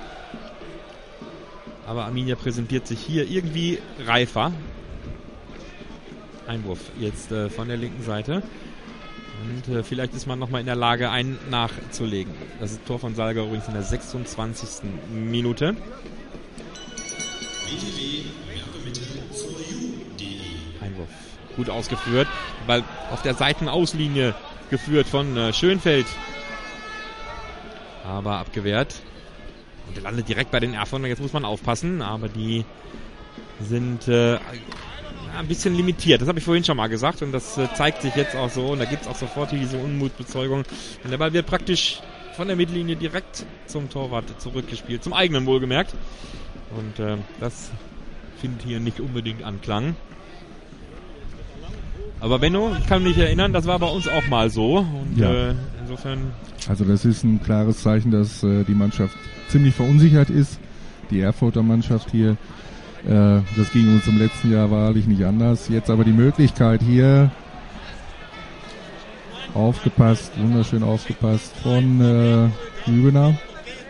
Aber Arminia präsentiert sich hier irgendwie reifer. Einwurf jetzt von der linken Seite. Und vielleicht ist man nochmal in der Lage, einen nachzulegen. Das ist Tor von Salga übrigens in der 26. Minute. Einwurf. Gut ausgeführt, weil auf der Seitenauslinie geführt von Schönfeld. Aber abgewehrt. Und der landet direkt bei den Erfurtern. Jetzt muss man aufpassen, aber die sind ein bisschen limitiert. Das habe ich vorhin schon mal gesagt und das zeigt sich jetzt auch so. Und da gibt es auch sofort hier diese Unmutbezeugung. Und der Ball wird praktisch von der Mittellinie direkt zum Torwart zurückgespielt. Zum eigenen wohlgemerkt. Und das findet hier nicht unbedingt Anklang. Aber Benno, ich kann mich erinnern, das war bei uns auch mal so. Und Ja. Insofern... Also das ist ein klares Zeichen, dass die Mannschaft ziemlich verunsichert ist. Die Erfurter Mannschaft hier. Das ging uns im letzten Jahr wahrlich nicht anders. Jetzt aber die Möglichkeit hier. Aufgepasst, wunderschön aufgepasst von Hübener.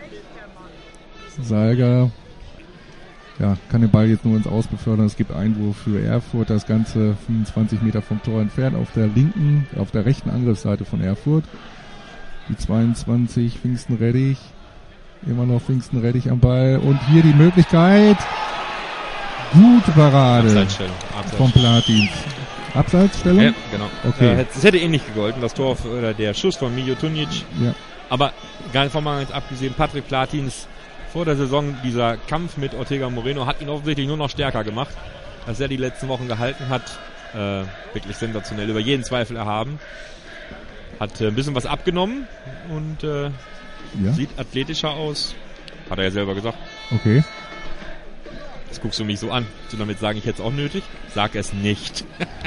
Salga. Ja, kann den Ball jetzt nur ins Aus befördern. Es gibt Einwurf für Erfurt. Das Ganze 25 Meter vom Tor entfernt auf der rechten Angriffsseite von Erfurt. Die 22, Pfingsten-Reddich. Immer noch Pfingsten-Reddich am Ball. Und hier die Möglichkeit. Gute Parade Abseitsstellung. vom Platins. Abseitsstellung? Ja, genau. Okay. Es hätte nicht gegolten, das Tor oder der Schuss von Miljo Tunic. Ja. Aber gar nicht von mal jetzt abgesehen, Patrick Platins vor der Saison, dieser Kampf mit Ortega Moreno hat ihn offensichtlich nur noch stärker gemacht, als er die letzten Wochen gehalten hat. Wirklich sensationell, über jeden Zweifel erhaben. Hat ein bisschen was abgenommen und Ja. sieht athletischer aus. Hat er ja selber gesagt. Okay. Das guckst du mich so an. Du damit sagen, ich hätte es auch nötig? Sag es nicht.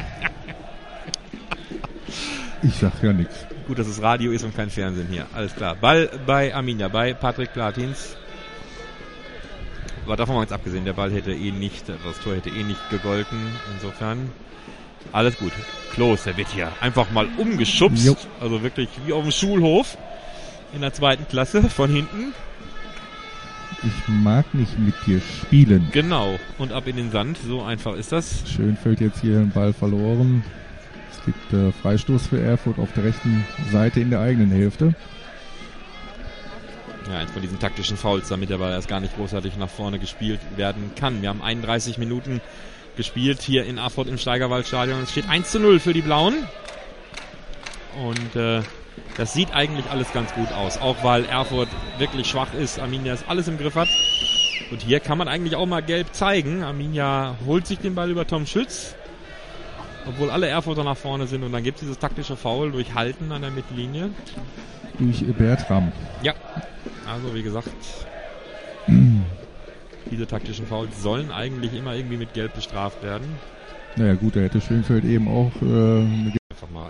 Ich sag ja nichts. Gut, dass es Radio ist und kein Fernsehen hier. Alles klar. Ball bei Arminia, bei Patrick Platins. Aber davon mal jetzt abgesehen, der Ball hätte das Tor hätte nicht gegolten. Insofern alles gut. Klos, der wird hier einfach mal umgeschubst. Jo. Also wirklich wie auf dem Schulhof in der 2. Klasse von hinten. Ich mag nicht mit dir spielen. Genau. Und ab in den Sand. So einfach ist das. Schönfeld jetzt hier den Ball verloren. Es gibt Freistoß für Erfurt auf der rechten Seite in der eigenen Hälfte. Ja, eins von diesen taktischen Fouls, damit der Ball erst gar nicht großartig nach vorne gespielt werden kann. Wir haben 31 Minuten gespielt hier in Erfurt im Steigerwaldstadion. Es steht 1:0 für die Blauen. Und das sieht eigentlich alles ganz gut aus. Auch weil Erfurt wirklich schwach ist. Arminia es alles im Griff hat. Und hier kann man eigentlich auch mal gelb zeigen. Arminia holt sich den Ball über Tom Schütz. Obwohl alle Erfurter nach vorne sind. Und dann gibt es dieses taktische Foul durch Halten an der Mittellinie. Durch Bertram. Ja, also wie gesagt, diese taktischen Fouls sollen eigentlich immer irgendwie mit Gelb bestraft werden. Naja gut, da hätte Schönfeld eben auch eine Einfach mal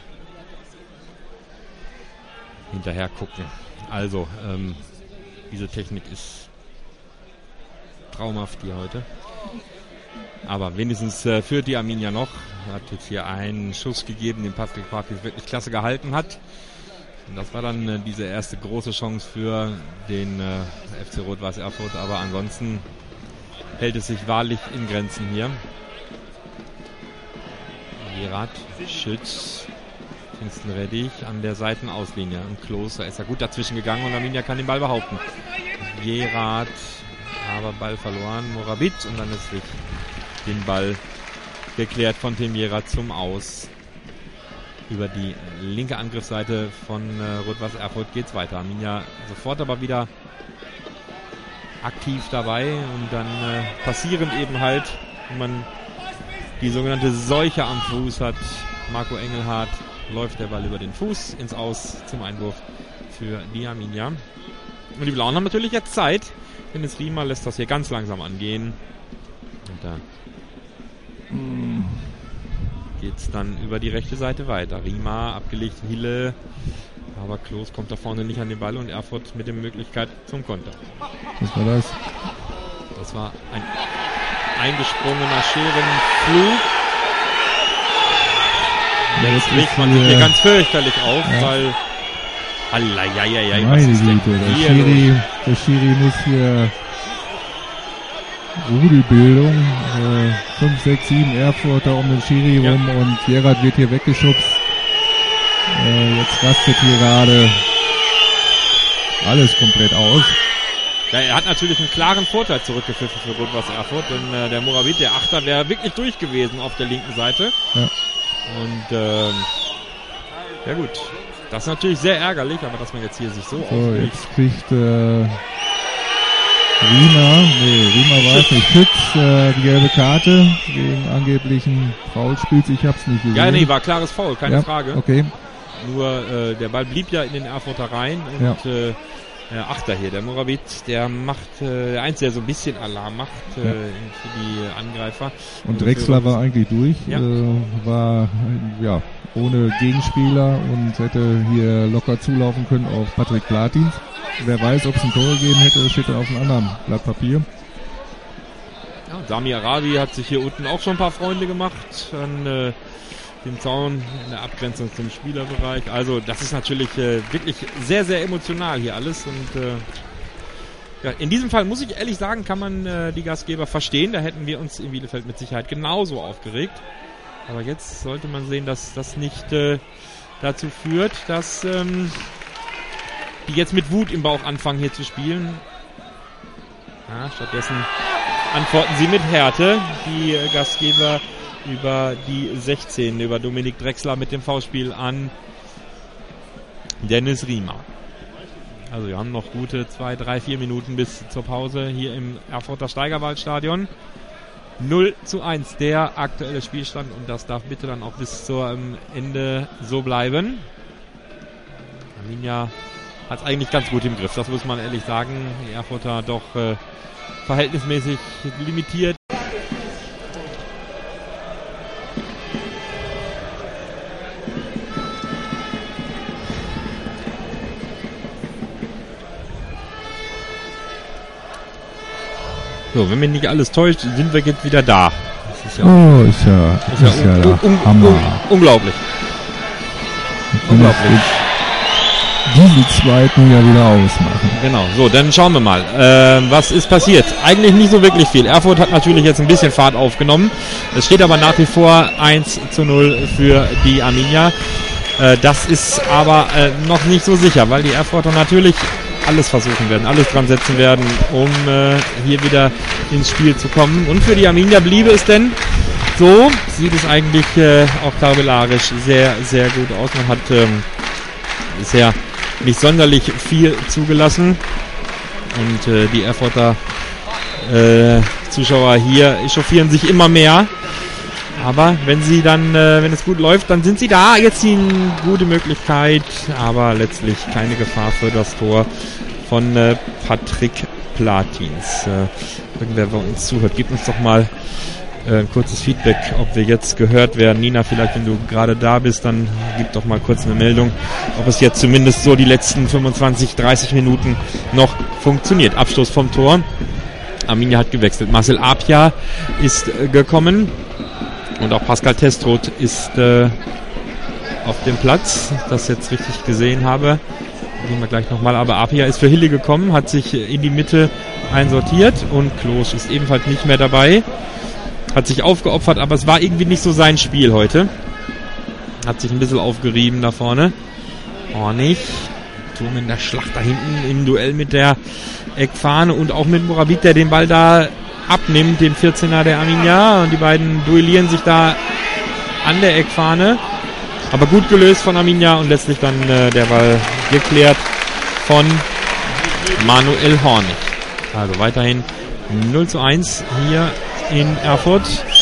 hinterher gucken. Also, diese Technik ist traumhaft hier heute. Aber wenigstens führt die Arminia noch. Hat jetzt hier einen Schuss gegeben, den Patrick Platins wirklich klasse gehalten hat. Und das war dann diese erste große Chance für den FC Rot-Weiß Erfurt. Aber ansonsten hält es sich wahrlich in Grenzen hier. Gerard Schütz, Pfingsten-Reddich an der Seitenauslinie. Und Klos, da ist er gut dazwischen gegangen und Arminia kann den Ball behaupten. Gerard, aber Ball verloren. Moravit und dann ist sich den Ball geklärt von Tim Gerard zum Aus. Über die linke Angriffsseite von Rot-Weiß Erfurt geht's weiter. Arminia sofort aber wieder aktiv dabei und dann passierend eben halt, wenn man die sogenannte Seuche am Fuß hat. Marco Engelhardt läuft der Ball über den Fuß ins Aus zum Einwurf für die Arminia. Und die Blauen haben natürlich jetzt Zeit. Dennis Riemer lässt das hier ganz langsam angehen. Und da geht's dann über die rechte Seite weiter. Riemer abgelegt, Hille. Aber Klos kommt da vorne nicht an den Ball und Erfurt mit der Möglichkeit zum Konter. Was war das? Das war ein eingesprungener Scherenflug. Jetzt legt man sich hier ganz fürchterlich auf, weil... Meine Güte, der Schiri muss hier Rudelbildung, 5, 6, 7 Erfurter um den Schiri rum und Gerhard wird hier weggeschubst. Jetzt rastet hier gerade alles komplett aus. Ja, er hat natürlich einen klaren Vorteil zurückgepfiffen für Rot-Weiß Erfurt, denn der Moravit, der Achter, wäre wirklich durch gewesen auf der linken Seite. Ja. Und ja gut, das ist natürlich sehr ärgerlich, aber dass man jetzt hier sich so aufregt. Jetzt kriegt Riemer war es nicht, Schütz die gelbe Karte wegen angeblichen Foulspiels. Ich hab's nicht gesehen. Ja, nee, war klares Foul, keine Frage. Okay. Nur der Ball blieb ja in den Erfurter rein und der Achter hier, der Moravit, der macht der Einzige, der so ein bisschen Alarm macht für die Angreifer. Und Drexler war eigentlich durch, war ohne Gegenspieler und hätte hier locker zulaufen können auf Patrick Platins. Wer weiß, ob es ein Tor gegeben hätte, steht auf einem anderen Blatt Papier. Ja, Sami Arabi hat sich hier unten auch schon ein paar Freunde gemacht an den Zaun in der Abgrenzung zum Spielerbereich. Also das ist natürlich wirklich sehr, sehr emotional hier alles. Und in diesem Fall muss ich ehrlich sagen, kann man die Gastgeber verstehen. Da hätten wir uns in Bielefeld mit Sicherheit genauso aufgeregt. Aber jetzt sollte man sehen, dass das nicht dazu führt, dass die jetzt mit Wut im Bauch anfangen hier zu spielen. Ja, stattdessen antworten sie mit Härte. Die Gastgeber über die 16, über Dominik Drexler mit dem Foulspiel an Dennis Riemer. Also wir haben noch gute 2, 3, 4 Minuten bis zur Pause hier im Erfurter Steigerwaldstadion. 0:1 der aktuelle Spielstand und das darf bitte dann auch bis zum Ende so bleiben. Arminia hat es eigentlich ganz gut im Griff, das muss man ehrlich sagen. Die Erfurter doch verhältnismäßig limitiert. So, wenn mich nicht alles täuscht, sind wir jetzt wieder da. Das ist ja Hammer. Unglaublich. Unglaublich. Diesen zweiten ja wieder ausmachen. Genau, so, dann schauen wir mal. Was ist passiert? Eigentlich nicht so wirklich viel. Erfurt hat natürlich jetzt ein bisschen Fahrt aufgenommen. Es steht aber nach wie vor 1:0 für die Arminia. Das ist aber noch nicht so sicher, weil die Erfurter natürlich alles versuchen werden, alles dran setzen werden, um hier wieder ins Spiel zu kommen. Und für die Arminia bliebe es denn so, sieht es eigentlich auch tabellarisch sehr, sehr gut aus. Man hat bisher nicht sonderlich viel zugelassen und die Erfurter Zuschauer hier echauffieren sich immer mehr. Aber wenn sie dann, wenn es gut läuft, dann sind sie da. Jetzt die gute Möglichkeit, aber letztlich keine Gefahr für das Tor von Patrick Platins. Irgendwer bei uns zuhört, gib uns doch mal ein kurzes Feedback, ob wir jetzt gehört werden. Nina, vielleicht wenn du gerade da bist, dann gib doch mal kurz eine Meldung, ob es jetzt zumindest so die letzten 25, 30 Minuten noch funktioniert. Abstoß vom Tor. Arminia hat gewechselt. Marcel Apia ist gekommen. Und auch Pascal Testroth ist auf dem Platz, das jetzt richtig gesehen habe. Sehen wir gleich nochmal. Aber Apia ist für Hille gekommen, hat sich in die Mitte einsortiert und Klos ist ebenfalls nicht mehr dabei. Hat sich aufgeopfert, aber es war irgendwie nicht so sein Spiel heute. Hat sich ein bisschen aufgerieben da vorne. Hornig. Turm in der Schlacht da hinten im Duell mit der Eckfahne und auch mit Moravit, der den Ball da abnimmt, den 14er der Arminia, und die beiden duellieren sich da an der Eckfahne, aber gut gelöst von Arminia und letztlich dann der Ball geklärt von Manuel Hornig. Also weiterhin 0:1 hier in Erfurt.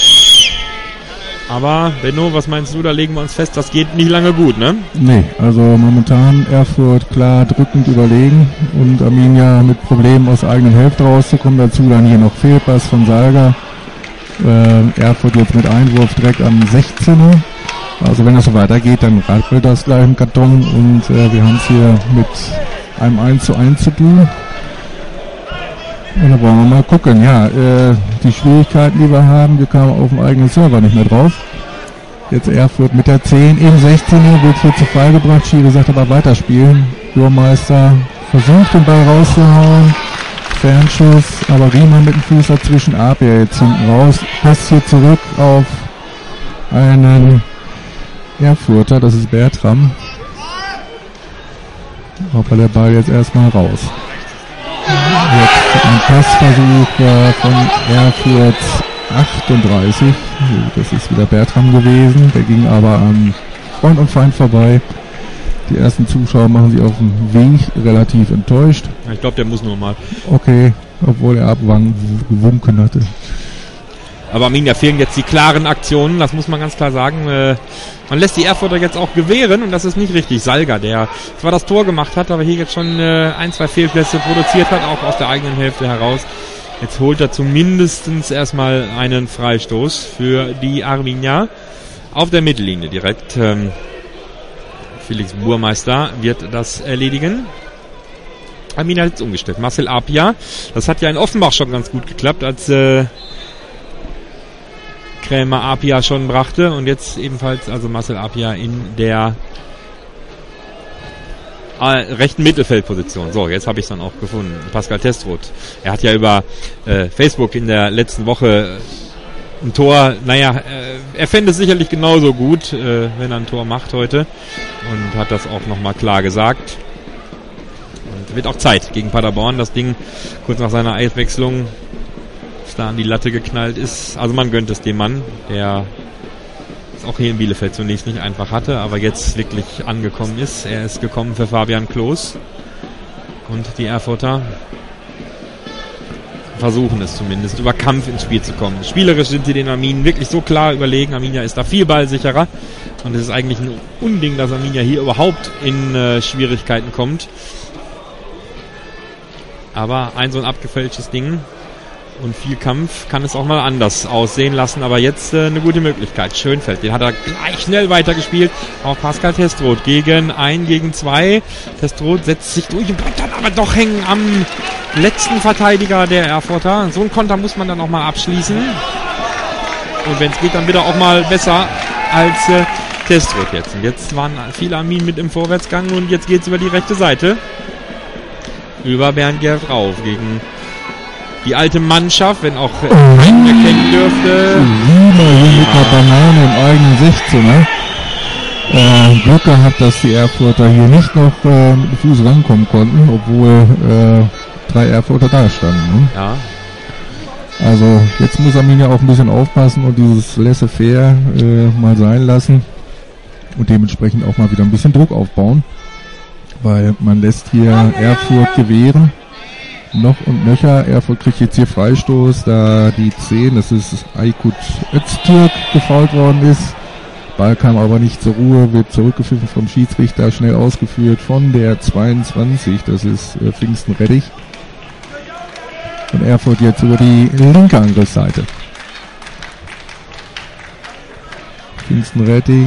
Aber Benno, was meinst du, da legen wir uns fest, das geht nicht lange gut, ne? Nee, also momentan Erfurt klar drückend überlegen und Arminia mit Problemen aus der eigenen Hälfte rauszukommen. Dazu dann hier noch Fehlpass von Salga. Erfurt jetzt mit Einwurf direkt am 16er. Also wenn das so weitergeht, dann rappelt das gleich im Karton und wir haben es hier mit einem 1:1 zu tun. Und da wollen wir mal gucken. Ja, die Schwierigkeiten, die wir haben, wir kamen auf dem eigenen Server nicht mehr drauf. Jetzt Erfurt mit der 10 im 16er, wird hier zu Fall gebracht. Schiri sagt aber weiterspielen. Burmeister versucht den Ball rauszuhauen. Fernschuss, aber Riemann mit dem Fuß dazwischen. Apia jetzt hinten raus. Passt hier zurück auf einen Erfurter, das ist Bertram. Aber der Ball jetzt erstmal raus. Jetzt ein Passversuch von Erfurt 38. Das ist wieder Bertram gewesen. Der ging aber an Freund und Feind vorbei. Die ersten Zuschauer machen sich auf dem Weg relativ enttäuscht. Ich glaube, der muss nur mal. Okay, obwohl er abgewunken hatte. Aber Arminia fehlen jetzt die klaren Aktionen, das muss man ganz klar sagen. Man lässt die Erfurter jetzt auch gewähren und das ist nicht richtig. Salga, der zwar das Tor gemacht hat, aber hier jetzt schon 1-2 Fehlpässe produziert hat, auch aus der eigenen Hälfte heraus. Jetzt holt er zumindest erstmal einen Freistoß für die Arminia auf der Mittellinie direkt. Felix Burmeister wird das erledigen. Arminia hat jetzt umgestellt. Marcel Apia, das hat ja in Offenbach schon ganz gut geklappt, als Krämer Apia schon brachte und jetzt ebenfalls also Marcel Apia in der rechten Mittelfeldposition. So, jetzt habe ich es dann auch gefunden. Pascal Testroth. Er hat ja über Facebook in der letzten Woche ein Tor, er fände es sicherlich genauso gut, wenn er ein Tor macht heute und hat das auch nochmal klar gesagt. Und wird auch Zeit gegen Paderborn. Das Ding kurz nach seiner Einwechslung da an die Latte geknallt ist. Also man gönnt es dem Mann, der es auch hier in Bielefeld zunächst nicht einfach hatte, aber jetzt wirklich angekommen ist. Er ist gekommen für Fabian Klos und die Erfurter versuchen es zumindest, über Kampf ins Spiel zu kommen. Spielerisch sind sie den Arminen wirklich so klar überlegen. Arminia ist da viel ballsicherer und es ist eigentlich ein Unding, dass Arminia hier überhaupt in Schwierigkeiten kommt. Aber ein so ein abgefälschtes Ding und viel Kampf kann es auch mal anders aussehen lassen, aber jetzt eine gute Möglichkeit. Schönfeld, den hat er gleich schnell weitergespielt auf Pascal Testroth gegen 1 gegen 2. Testroth setzt sich durch und bleibt dann aber doch hängen am letzten Verteidiger der Erfurter. So ein Konter muss man dann auch mal abschließen. Und wenn es geht, dann wieder auch mal besser als Testroth jetzt. Und jetzt waren viele Arminen mit im Vorwärtsgang und jetzt geht es über die rechte Seite. Über Bernd Gerd rauf gegen die alte Mannschaft, wenn auch einen erkennen dürfte. Hier mit der Banane im eigenen 16er. Glück gehabt, dass die Erfurter hier nicht noch mit dem Fuß rankommen konnten, obwohl 3 Erfurter da standen. Ne? Ja. Also jetzt muss Arminia auch ein bisschen aufpassen und dieses Laissez-faire mal sein lassen und dementsprechend auch mal wieder ein bisschen Druck aufbauen, weil man lässt hier Erfurt gewähren. Noch und nöcher. Erfurt kriegt jetzt hier Freistoß, da die 10, das ist Aykut Öztürk, gefoult worden ist. Ball kam aber nicht zur Ruhe, wird zurückgepfiffen vom Schiedsrichter, schnell ausgeführt von der 22, das ist Pfingsten Rettich. Und Erfurt jetzt über die linke Angriffsseite. Pfingsten Rettich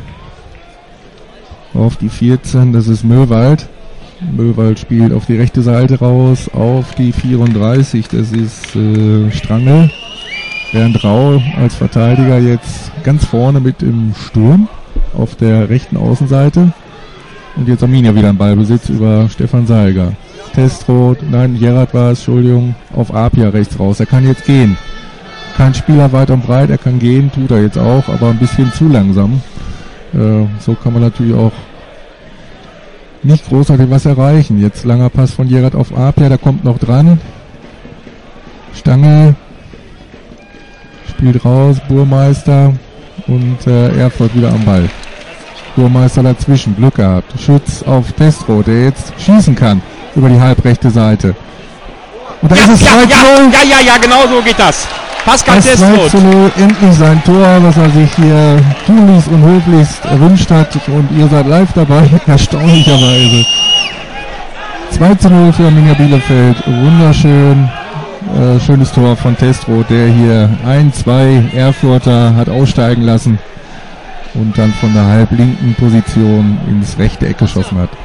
auf die 14, das ist Möwald. Möwald spielt auf die rechte Seite raus, auf die 34, das ist Strangl. Bernd Rau als Verteidiger jetzt ganz vorne mit im Sturm auf der rechten Außenseite. Und jetzt Arminia wieder im Ballbesitz über Stefan Salga. Testroth, nein, Gerhard war es, Entschuldigung, auf Apia rechts raus. Er kann jetzt gehen. Kein Spieler weit und breit, er kann gehen, tut er jetzt auch, aber ein bisschen zu langsam. So kann man natürlich auch nicht großartig was erreichen. Jetzt langer Pass von Gerhard auf Apia, der kommt noch dran. Stange spielt raus, Burmeister und Erfurt wieder am Ball. Burmeister dazwischen, Glück gehabt. Schütz auf Testroth, der jetzt schießen kann über die halbrechte Seite. Und da ist es 2-0. Ja, genau so geht das. Pascal Testroth. 2-0, endlich sein Tor, was er sich hier tunlichst und höflichst erwünscht hat. Und ihr seid live dabei, erstaunlicherweise. 2-0 für Arminia Bielefeld. Wunderschön. Schönes Tor von Testroth, der hier 1-2 Erfurter hat aussteigen lassen und dann von der halblinken Position ins rechte Eck geschossen hat.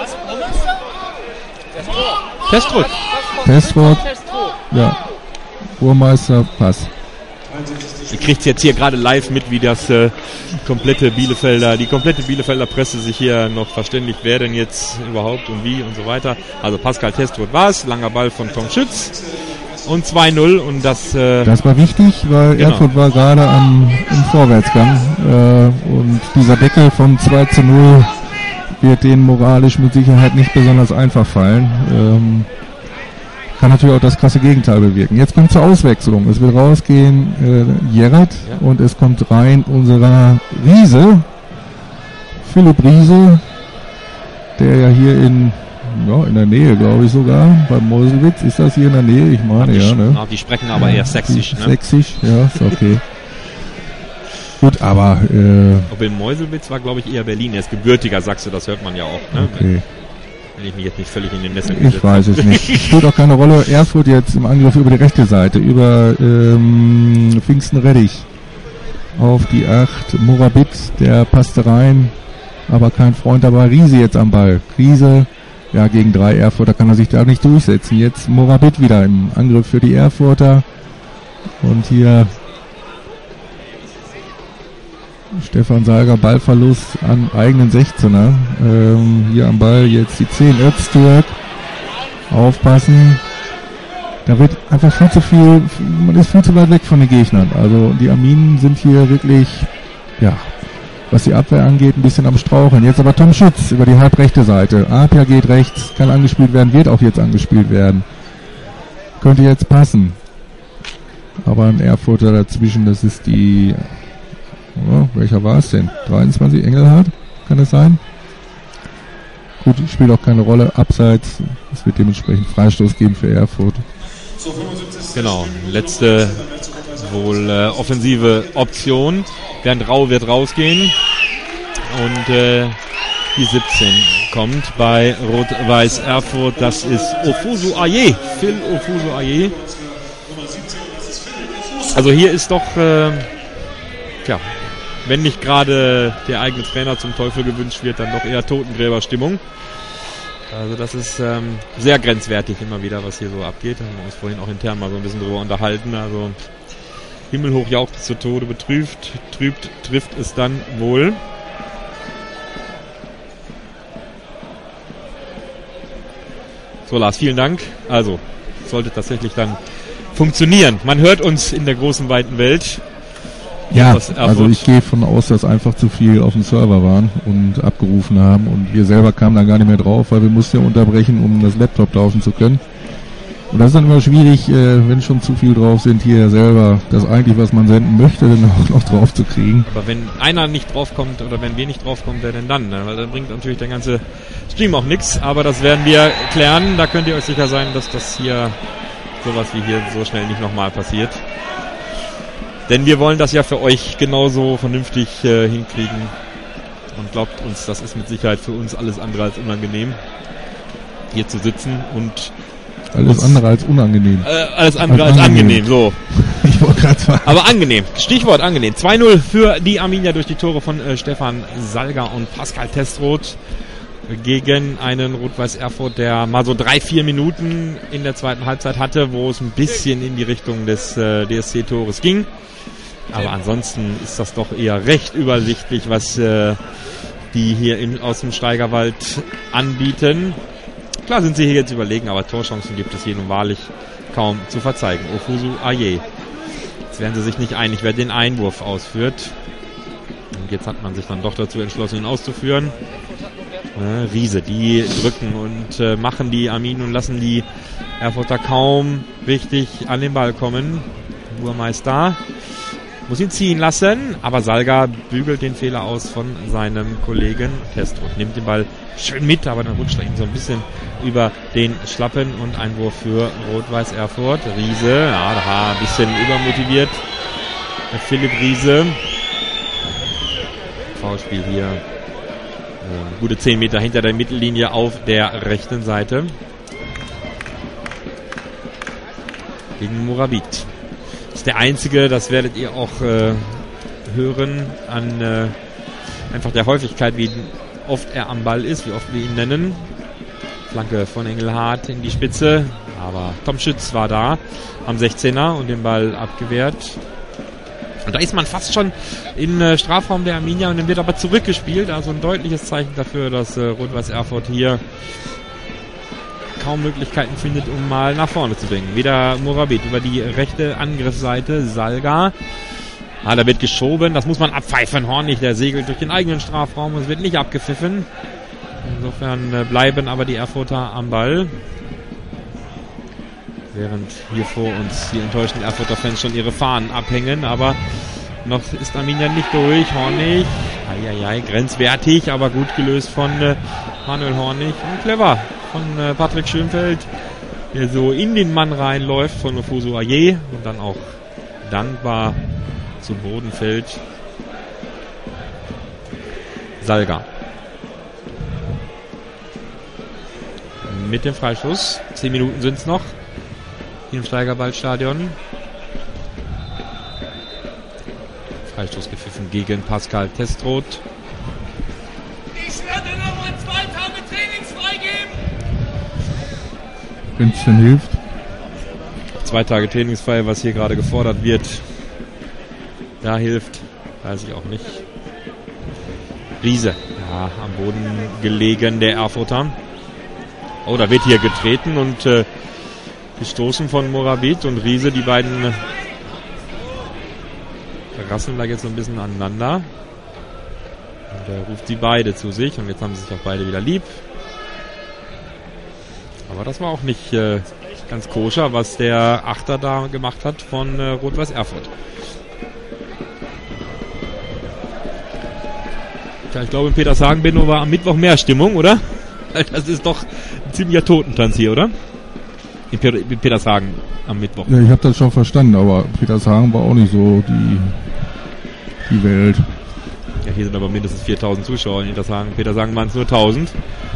Testroth. Ja. Burmeister, Pass. Ihr kriegt jetzt hier gerade live mit, wie das die komplette Bielefelder Presse sich hier noch verständigt, wer denn jetzt überhaupt und wie und so weiter. Also Pascal Testroth war es, langer Ball von Tom Schütz und 2-0 und das war wichtig, weil genau. Erfurt war gerade im Vorwärtsgang und dieser Deckel von 2-0 wird denen moralisch mit Sicherheit nicht besonders einfach fallen. Kann natürlich auch das krasse Gegenteil bewirken. Jetzt kommt zur Auswechslung. Es wird rausgehen Gerrard und es kommt rein unserer Riese, Philipp Riese, der ja hier in der Nähe, glaube ich sogar, beim Meuselwitz. Ist das hier in der Nähe? Ich meine, ne? Die sprechen aber eher sächsisch, ne? Sächsisch, ja, ist okay. Gut, aber ob in Meuselwitz war, glaube ich, eher Berlin. Er ist gebürtiger Sachse, das hört man ja auch, ne? Okay. Wenn ich mich jetzt nicht völlig in den Nesseln Ich weiß es nicht. Spielt auch keine Rolle. Erfurt jetzt im Angriff über die rechte Seite, über Pfingsten-Reddich auf die 8. Morabit, der passte rein, aber kein Freund dabei. Riese jetzt am Ball. Riese, ja, gegen 3 Erfurter kann er sich da nicht durchsetzen. Jetzt Morabit wieder im Angriff für die Erfurter. Und hier Stefan Salger, Ballverlust am eigenen 16er. Hier am Ball jetzt die 10 Öztürk. Aufpassen. Da wird einfach viel zu viel, man ist viel zu weit weg von den Gegnern. Also die Arminen sind hier wirklich, ja, was die Abwehr angeht, ein bisschen am Straucheln. Jetzt aber Tom Schütz über die halbrechte Seite. Apia geht rechts, kann angespielt werden, wird auch jetzt angespielt werden. Könnte jetzt passen. Aber ein Erfurter dazwischen, das ist die... Ja, welcher war es denn? 23 Engelhardt? Kann es sein? Gut, spielt auch keine Rolle. Abseits. Es wird dementsprechend Freistoß geben für Erfurt. Genau. Letzte wohl offensive Option. Bernd Rau wird rausgehen. Und die 17 kommt bei Rot-Weiß Erfurt. Das ist Ofusu Aye. Phil Ofusu Aye. Also hier ist doch... wenn nicht gerade der eigene Trainer zum Teufel gewünscht wird, dann doch eher Totengräberstimmung. Also das ist sehr grenzwertig immer wieder, was hier so abgeht. Da haben wir uns vorhin auch intern mal so ein bisschen drüber unterhalten. Also himmelhoch jauchzt zu Tode, trifft es dann wohl. So Lars, vielen Dank. Also sollte tatsächlich dann funktionieren. Man hört uns in der großen, weiten Welt. Ja, also ich gehe von aus, dass einfach zu viel auf dem Server waren und abgerufen haben und wir selber kamen dann gar nicht mehr drauf, weil wir mussten ja unterbrechen, um das Laptop laufen zu können. Und das ist dann immer schwierig, wenn schon zu viel drauf sind, hier selber das eigentlich, was man senden möchte, dann auch noch drauf zu kriegen. Aber wenn einer nicht draufkommt oder wenn wir nicht draufkommen, wer denn dann? Weil dann bringt natürlich der ganze Stream auch nichts, aber das werden wir klären. Da könnt ihr euch sicher sein, dass das hier sowas wie hier so schnell nicht nochmal passiert. Denn wir wollen das ja für euch genauso vernünftig hinkriegen. Und glaubt uns, das ist mit Sicherheit für uns alles andere als unangenehm, hier zu sitzen und... Alles andere als unangenehm. Alles andere als angenehm, so. Ich wollte gerade sagen. Aber angenehm. Stichwort angenehm. 2-0 für die Arminia durch die Tore von Stefan Salger und Pascal Testroth gegen einen Rot-Weiß Erfurt, der mal so 3-4 Minuten in der zweiten Halbzeit hatte, wo es ein bisschen in die Richtung des DSC-Tores ging. Aber ansonsten ist das doch eher recht übersichtlich, was die hier aus dem Steigerwald anbieten. Klar sind sie hier jetzt überlegen, aber Torchancen gibt es hier nun wahrlich kaum zu verzeigen. Ofusu Aye. Jetzt werden sie sich nicht einig, wer den Einwurf ausführt. Und jetzt hat man sich dann doch dazu entschlossen, ihn auszuführen. Riese, die drücken und machen die Arminen und lassen die Erfurter kaum richtig an den Ball kommen. Burmeister Muss ihn ziehen lassen, aber Salga bügelt den Fehler aus von seinem Kollegen Testrup. Nimmt den Ball schön mit, aber dann rutscht er ihm so ein bisschen über den Schlappen und Einwurf für Rot-Weiß Erfurt. Riese, ja, da war ein bisschen übermotiviert. Philipp Riese. Foulspiel hier. Gute 10 Meter hinter der Mittellinie auf der rechten Seite. Gegen Morabit. Das ist der einzige, das werdet ihr auch hören, an einfach der Häufigkeit, wie oft er am Ball ist, wie oft wir ihn nennen. Flanke von Engelhardt in die Spitze, aber Tom Schütz war da am 16er und den Ball abgewehrt. Und da ist man fast schon im Strafraum der Arminia und dann wird aber zurückgespielt. Also ein deutliches Zeichen dafür, dass Rot-Weiß Erfurt hier kaum Möglichkeiten findet, um mal nach vorne zu bringen. Wieder Morabit über die rechte Angriffsseite. Salga. Da wird geschoben. Das muss man abpfeifen. Hornig, der segelt durch den eigenen Strafraum. Es wird nicht abgepfiffen. Insofern bleiben aber die Erfurter am Ball. Während hier vor uns die enttäuschten Erfurter Fans schon ihre Fahnen abhängen, aber noch ist Arminia nicht durch. Hornig, grenzwertig, aber gut gelöst von Manuel Hornig und clever von Patrick Schönfeld, der so in den Mann reinläuft von Ofosu Aye und dann auch dankbar zu Boden fällt. Salga. Mit dem Freistoß. 10 Minuten sind es noch. Hier im Steigerballstadion. Freistoß gepfiffen gegen Pascal Testroth. Ich werde nochmal 2 Tage trainingsfrei geben. Wenn es denn hilft. 2 Tage trainingsfrei, was hier gerade gefordert wird. Da hilft, weiß ich auch nicht. Riese, ja, am Boden gelegen, der Erfurter. Oh, da wird hier getreten und gestoßen von Morabit und Riese, die beiden rasseln da jetzt so ein bisschen aneinander. Und er ruft sie beide zu sich und jetzt haben sie sich auch beide wieder lieb. Aber das war auch nicht ganz koscher, was der Achter da gemacht hat von Rot-Weiß Erfurt. Ja, ich glaube, in Petershagen, Benno, war am Mittwoch mehr Stimmung, oder? Das ist doch ein ziemlicher Totentanz hier, oder? In Petershagen am Mittwoch. Ja, ich habe das schon verstanden, aber Petershagen war auch nicht so die Welt. Ja, hier sind aber mindestens 4000 Zuschauer in Petershagen waren es nur 1000.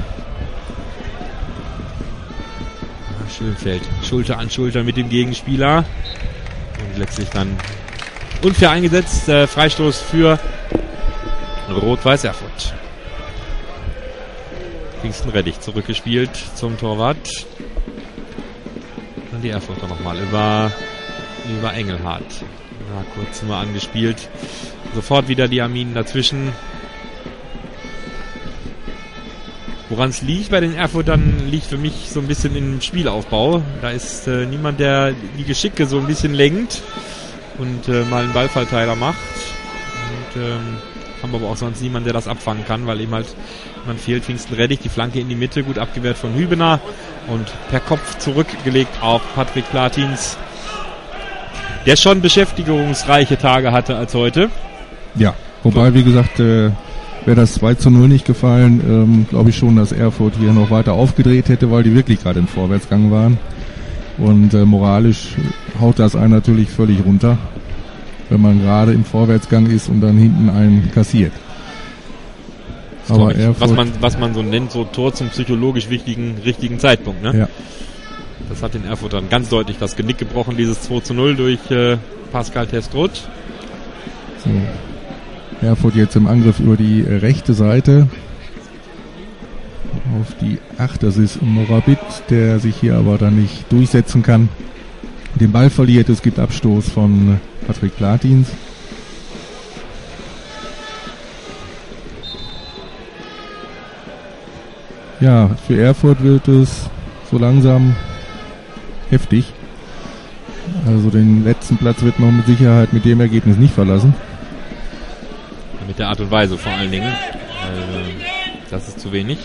Schönfeld, Schulter an Schulter mit dem Gegenspieler. Und letztlich dann unfair eingesetzt. Freistoß für Rot-Weiß Erfurt. Pfingsten Reddich zurückgespielt zum Torwart. Dann die Erfurter nochmal über Engelhardt. Ja, kurz mal angespielt. Sofort wieder die Arminen dazwischen. Woran es liegt bei den Erfurtern, liegt für mich so ein bisschen im Spielaufbau. Da ist niemand, der die Geschicke so ein bisschen lenkt und mal einen Ballverteiler macht. Und haben aber auch sonst niemanden, der das abfangen kann, weil eben halt man fehlt. Pfingsten Reddich, die Flanke in die Mitte, gut abgewehrt von Hübener und per Kopf zurückgelegt auf Patrick Platins, der schon beschäftigungsreiche Tage hatte als heute. Ja, wobei, wie gesagt, wäre das 2:0 nicht gefallen, glaube ich schon, dass Erfurt hier noch weiter aufgedreht hätte, weil die wirklich gerade im Vorwärtsgang waren. Und moralisch haut das einen natürlich völlig runter, wenn man gerade im Vorwärtsgang ist und dann hinten einen kassiert. Aber Erfurt, was man so nennt, so Tor zum psychologisch richtigen Zeitpunkt, ne? Ja. Das hat den Erfurtern ganz deutlich das Genick gebrochen, dieses 2:0 durch Pascal Testroth. So. Erfurt jetzt im Angriff über die rechte Seite auf die 8, das ist Morabit, der sich hier aber dann nicht durchsetzen kann. Den Ball verliert, es gibt Abstoß von Patrick Platins. Ja, für Erfurt wird es so langsam heftig. Also den letzten Platz wird man mit Sicherheit mit dem Ergebnis nicht verlassen. Mit der Art und Weise vor allen Dingen. Das ist zu wenig.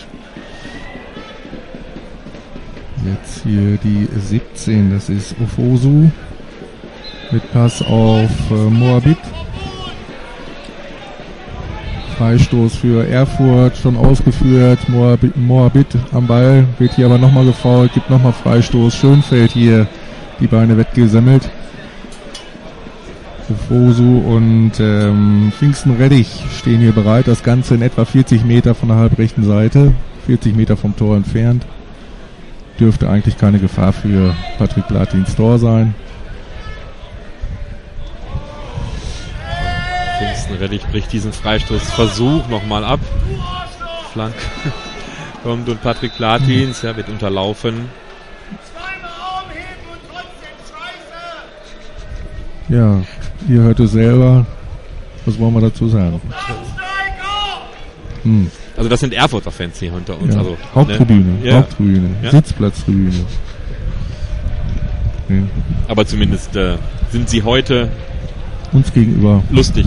Jetzt hier die 17, das ist Ofosu mit Pass auf Moabit. Freistoß für Erfurt schon ausgeführt. Moabit am Ball, wird hier aber nochmal gefoult, gibt nochmal Freistoß. Schönfeld hier die Beine wettgesammelt. Ofosu und Pfingsten-Reddich stehen hier bereit. Das Ganze in etwa 40 Meter von der halbrechten Seite, 40 Meter vom Tor entfernt. Dürfte eigentlich keine Gefahr für Patrick Platins Tor sein. Pfingsten-Reddich bricht diesen Freistoßversuch nochmal ab. Flank kommt und Patrick Platins, wird unterlaufen. Ja, ihr hört es selber. Was wollen wir dazu sagen? Also das sind Erfurter Fans hier hinter uns. Ja. Also, Haupttribüne, ne? Haupttribüne, Ja. Sitzplatztribüne. Ja. Aber zumindest sind sie heute Uns gegenüber. lustig.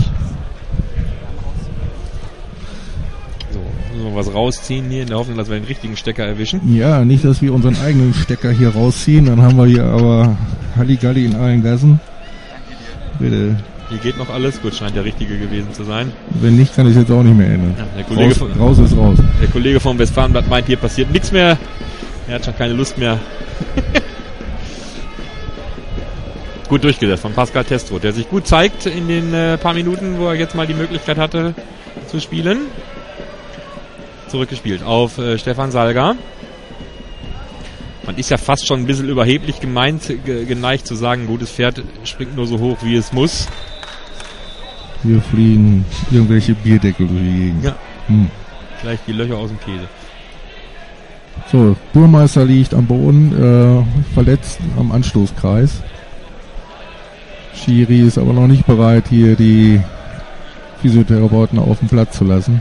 So, müssen wir was rausziehen hier in der Hoffnung, dass wir den richtigen Stecker erwischen. Ja, nicht, dass wir unseren eigenen Stecker hier rausziehen, dann haben wir hier aber Halligalli in allen Gassen. Bitte. Hier geht noch alles. Gut, scheint der richtige gewesen zu sein. Wenn nicht, kann ich jetzt auch nicht mehr ändern. Ja, der Kollege Raus ist raus. Der Kollege vom Westfalenblatt meint, hier passiert nichts mehr. Er hat schon keine Lust mehr. Gut durchgesetzt von Pascal Testroth, der sich gut zeigt in den paar Minuten, wo er jetzt mal die Möglichkeit hatte zu spielen. Zurückgespielt auf Stefan Salga. Man ist ja fast schon ein bisschen überheblich geneigt zu sagen, ein gutes Pferd springt nur so hoch, wie es muss. Hier fliegen irgendwelche Bierdeckel durch die Gegend. Ja. Gleich die Löcher aus dem Käse. So, Burmeister liegt am Boden, verletzt am Anstoßkreis. Schiri ist aber noch nicht bereit, hier die Physiotherapeuten auf den Platz zu lassen.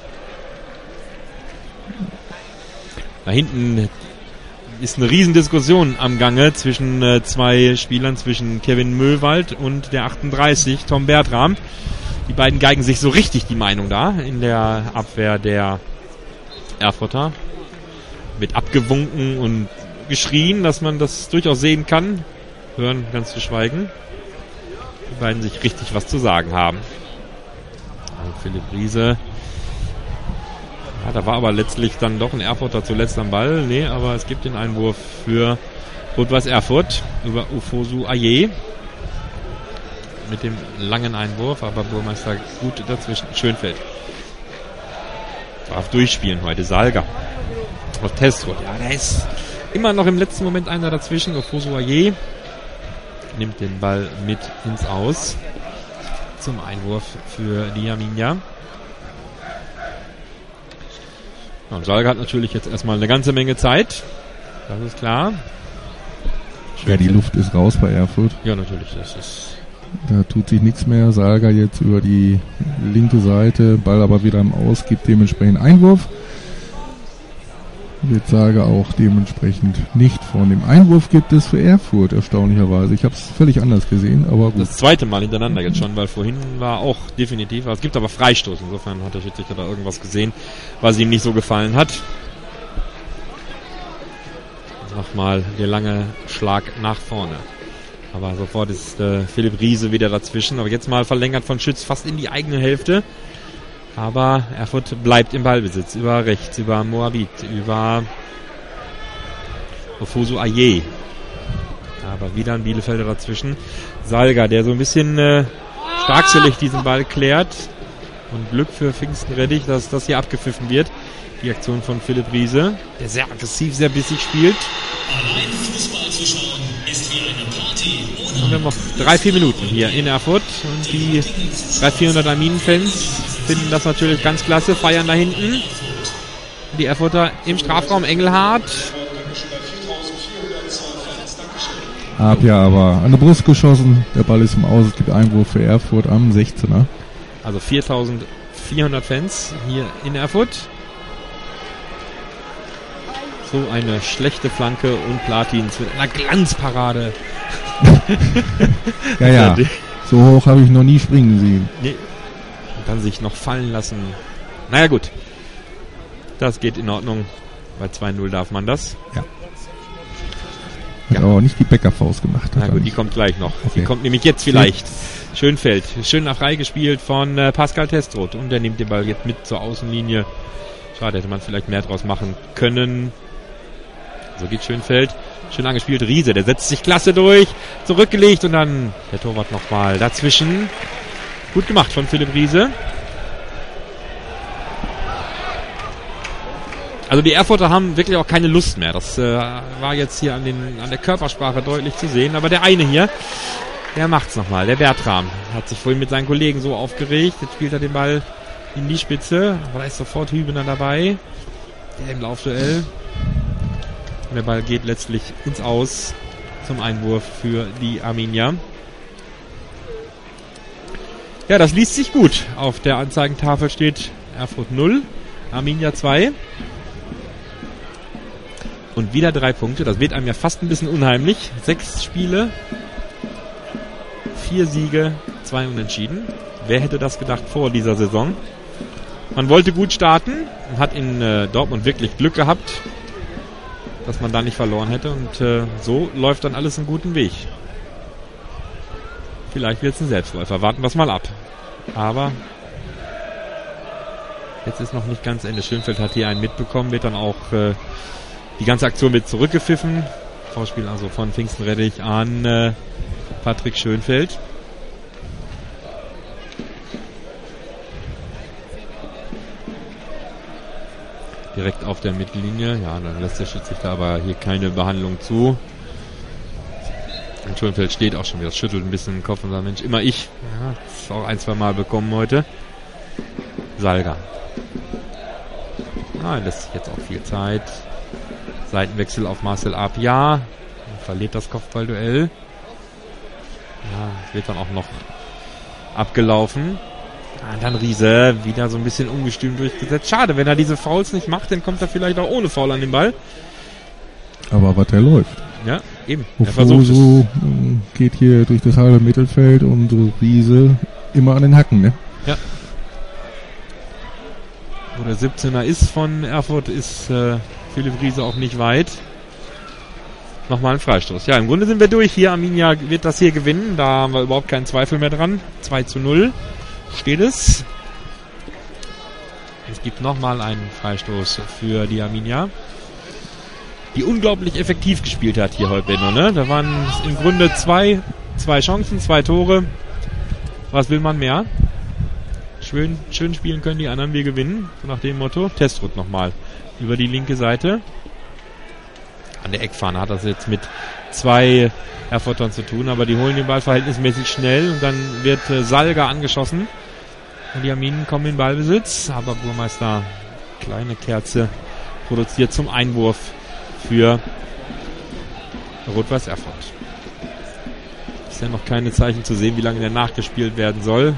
Da hinten ist eine Riesendiskussion am Gange zwischen zwei Spielern, zwischen Kevin Möwald und der 38, Tom Bertram. Die beiden geigen sich so richtig die Meinung da in der Abwehr der Erfurter. Wird abgewunken und geschrien, dass man das durchaus sehen kann. Hören ganz zu schweigen. Die beiden sich richtig was zu sagen haben. Also Philipp Riese. Ja, da war aber letztlich dann doch ein Erfurter zuletzt am Ball. Nee, aber es gibt den Einwurf für Rot-Weiß Erfurt über Ufosu Aye. Mit dem langen Einwurf, aber Burmeister gut dazwischen. Schönfeld. Darf durchspielen heute. Salga. Auf Testroth. Ja, da ist immer noch im letzten Moment einer dazwischen. Ufosu Aye nimmt den Ball mit ins Aus. Zum Einwurf für Diaminja. Und Salga hat natürlich jetzt erstmal eine ganze Menge Zeit. Das ist klar. Ja, die Luft ist raus bei Erfurt. Ja, natürlich. Das ist Da tut sich nichts mehr. Salga jetzt über die linke Seite. Ball aber wieder im Aus, gibt dementsprechend Einwurf. Wird Salga auch dementsprechend nicht von dem Einwurf gibt es für Erfurt, erstaunlicherweise. Ich habe es völlig anders gesehen, aber gut. das zweite Mal hintereinander jetzt schon, weil vorhin war auch definitiv. Es gibt aber Freistoß. Insofern hat der Schiedsrichter da irgendwas gesehen, was ihm nicht so gefallen hat. Nochmal der lange Schlag nach vorne. Aber sofort ist Philipp Riese wieder dazwischen. Aber jetzt mal verlängert von Schütz fast in die eigene Hälfte. Aber Erfurt bleibt im Ballbesitz. Über rechts, über Moabit, über Ufosu Aye. Aber wieder ein Bielefelder dazwischen. Salga, der so ein bisschen starksinnig diesen Ball klärt. Und Glück für Pfingsten-Reddich, dass das hier abgepfiffen wird. Die Aktion von Philipp Riese, der sehr aggressiv, sehr bissig spielt. Allein Fußball zu schauen ist wie eine Party ohne. Und wir haben noch 3-4 Minuten hier in Erfurt. Und die 300-400 Arminen-Fans finden das natürlich ganz klasse, feiern da hinten. Die Erfurter im Strafraum, Engelhardt. Hab ja aber an der Brust geschossen. Der Ball ist im Aus. Es gibt Einwurf für Erfurt am 16er. Also 4.400 Fans hier in Erfurt. So eine schlechte Flanke und Platins mit einer Glanzparade. Ja. So hoch habe ich noch nie springen sehen. Nee. Und dann sich noch fallen lassen. Naja, gut. Das geht in Ordnung. Bei 2-0 darf man das. Ja. Hat aber auch nicht die Bäckerfaust gemacht. Na gut, die kommt gleich noch. Okay. Die kommt nämlich jetzt vielleicht. Schönfeld. Schön nach frei gespielt von Pascal Testroth. Und der nimmt den Ball jetzt mit zur Außenlinie. Schade, hätte man vielleicht mehr draus machen können. So geht Schönfeld. Schön angespielt. Riese, der setzt sich klasse durch. Zurückgelegt und dann der Torwart nochmal dazwischen. Gut gemacht von Philipp Riese. Also die Erfurter haben wirklich auch keine Lust mehr. Das war jetzt hier an der Körpersprache deutlich zu sehen. Aber der eine hier, der macht's nochmal. Der Bertram hat sich vorhin mit seinen Kollegen so aufgeregt. Jetzt spielt er den Ball in die Spitze. Aber da ist sofort Hübener dabei. Der im Laufduell. Und der Ball geht letztlich ins Aus zum Einwurf für die Arminia. Ja, das liest sich gut. Auf der Anzeigentafel steht Erfurt 0, Arminia 2. Und wieder 3 Punkte. Das wird einem ja fast ein bisschen unheimlich. 6 Spiele, 4 Siege, 2 Unentschieden. Wer hätte das gedacht vor dieser Saison? Man wollte gut starten und hat in Dortmund wirklich Glück gehabt, dass man da nicht verloren hätte. Und so läuft dann alles einen guten Weg. Vielleicht wird es ein Selbstläufer. Warten wir es mal ab. Aber jetzt ist noch nicht ganz Ende. Schönfeld hat hier einen mitbekommen, wird dann auch die ganze Aktion wird zurückgepfiffen. Vorspiel also von Pfingsten-Reddich an Patrick Schönfeld. Direkt auf der Mittellinie. Ja, dann lässt der Schiedsrichter aber hier keine Behandlung zu. Und Schönfeld steht auch schon wieder, schüttelt ein bisschen den Kopf und sagt, Mensch, immer ich. Ja, das ist auch 1-2 Mal bekommen heute. Salga. Lässt sich jetzt auch viel Zeit. Seitenwechsel auf Marcel Apia. Verliert das Kopfballduell. Ja, wird dann auch noch abgelaufen. Dann Riese, wieder so ein bisschen ungestüm durchgesetzt. Schade, wenn er diese Fouls nicht macht, dann kommt er vielleicht auch ohne Foul an den Ball. Aber was der läuft. Ja, eben. Er versucht es. Geht hier durch das halbe Mittelfeld und Riese immer an den Hacken, ne? Ja. Wo der 17er ist von Erfurt, ist Philipp Riese auch nicht weit. Nochmal ein Freistoß. Ja, im Grunde sind wir durch hier. Arminia wird das hier gewinnen. Da haben wir überhaupt keinen Zweifel mehr dran. 2-0 steht es. Es gibt nochmal einen Freistoß für die Arminia, die unglaublich effektiv gespielt hat hier heute, Benno, ne? Da waren im Grunde zwei Chancen, 2 Tore. Was will man mehr? Schön spielen können die anderen, wir gewinnen. So nach dem Motto. Testroth nochmal über die linke Seite. An der Eckfahne hat das jetzt mit 2 Erfurtern zu tun, aber die holen den Ball verhältnismäßig schnell und dann wird Salga angeschossen. Und die Arminen kommen in Ballbesitz, aber Burmeister kleine Kerze produziert zum Einwurf für Rot-Weiß Erfurt. Ist ja noch keine Zeichen zu sehen, wie lange der nachgespielt werden soll.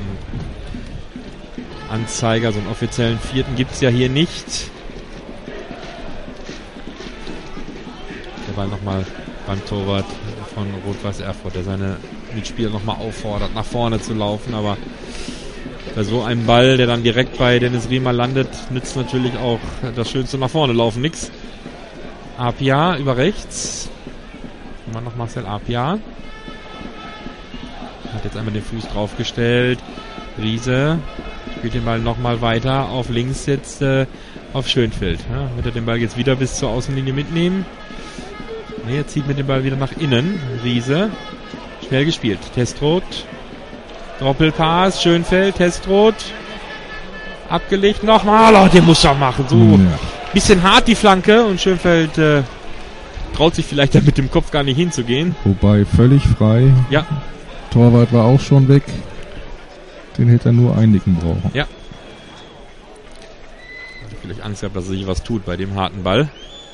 Anzeiger, so einen offiziellen 4. gibt es ja hier nicht. Der Ball nochmal beim Torwart von Rot-Weiß Erfurt, der seine Mitspieler nochmal auffordert, nach vorne zu laufen, aber bei so einem Ball, der dann direkt bei Dennis Riemer landet, nützt natürlich auch das schönste nach vorne laufen nichts. Apia über rechts. Immer noch Marcel Apia. Hat jetzt einmal den Fuß draufgestellt. Riese spielt den Ball nochmal weiter auf links jetzt auf Schönfeld. Ja, wird er den Ball jetzt wieder bis zur Außenlinie mitnehmen? Ne, er zieht mit dem Ball wieder nach innen. Riese. Schnell gespielt. Testroth. Doppelpass. Schönfeld. Testroth. Abgelegt nochmal. Oh, den muss er machen. So bisschen hart die Flanke und Schönfeld traut sich vielleicht da mit dem Kopf gar nicht hinzugehen. Wobei völlig frei. Ja. Torwart war auch schon weg. Den hätte er nur einnicken brauchen. Ja. Also vielleicht Angst gehabt, dass er sich was tut bei dem harten Ball.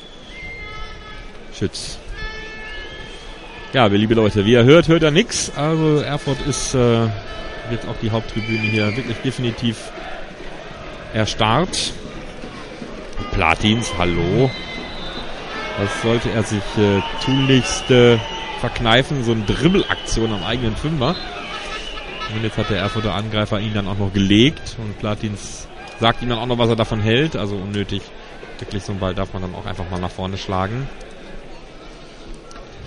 Schütz. Ja, liebe Leute, wie ihr hört er nix. Also Erfurt ist jetzt auch die Haupttribüne hier wirklich definitiv erstarrt. Platins, hallo. Das sollte er sich tunlichst verkneifen. So eine Dribbelaktion am eigenen Fünfer. Und jetzt hat der Erfurter Angreifer ihn dann auch noch gelegt. Und Platins sagt ihm dann auch noch, was er davon hält. Also unnötig. Wirklich so einen Ball darf man dann auch einfach mal nach vorne schlagen.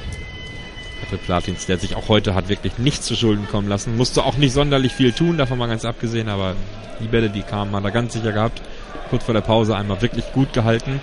Manfred Platins, der sich auch heute hat wirklich nichts zu Schulden kommen lassen. Musste auch nicht sonderlich viel tun, davon mal ganz abgesehen, aber die Bälle, die kamen, hat er ganz sicher gehabt. Kurz vor der Pause einmal wirklich gut gehalten.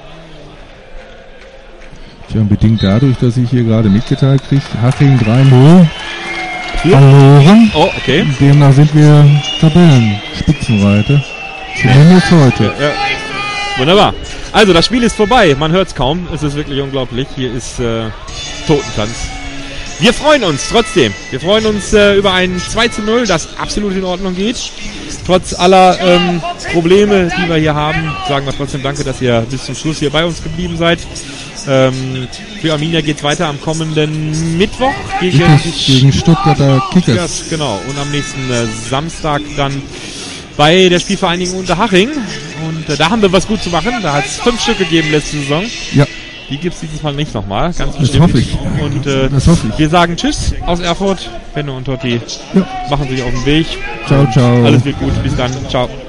Tja, bedingt dadurch, dass ich hier gerade mitgeteilt kriege, Haching 3-0 verloren. Oh, okay. Demnach sind wir Tabellenspitzenreiter. Zumindest heute. Ja. Wunderbar. Also, das Spiel ist vorbei. Man hört es kaum. Es ist wirklich unglaublich. Hier ist Totentanz. Wir freuen uns trotzdem. Wir freuen uns über ein 2-0, das absolut in Ordnung geht. Trotz aller Probleme, die wir hier haben, sagen wir trotzdem danke, dass ihr bis zum Schluss hier bei uns geblieben seid. Für Arminia geht es weiter am kommenden Mittwoch gegen Stuttgarter Kickers. Genau. Und am nächsten Samstag dann bei der Spielvereinigung Unterhaching. Und da haben wir was gut zu machen. Da hat es 5 Stück gegeben letzte Saison. Ja. Die gibt es dieses Mal nicht nochmal. Ganz bestimmt. Das hoffe ich. Und das hoffe ich. Wir sagen Tschüss aus Erfurt. Benno und Totti machen sich auf den Weg. Ciao, ciao. Alles wird gut. Bis dann. Ciao.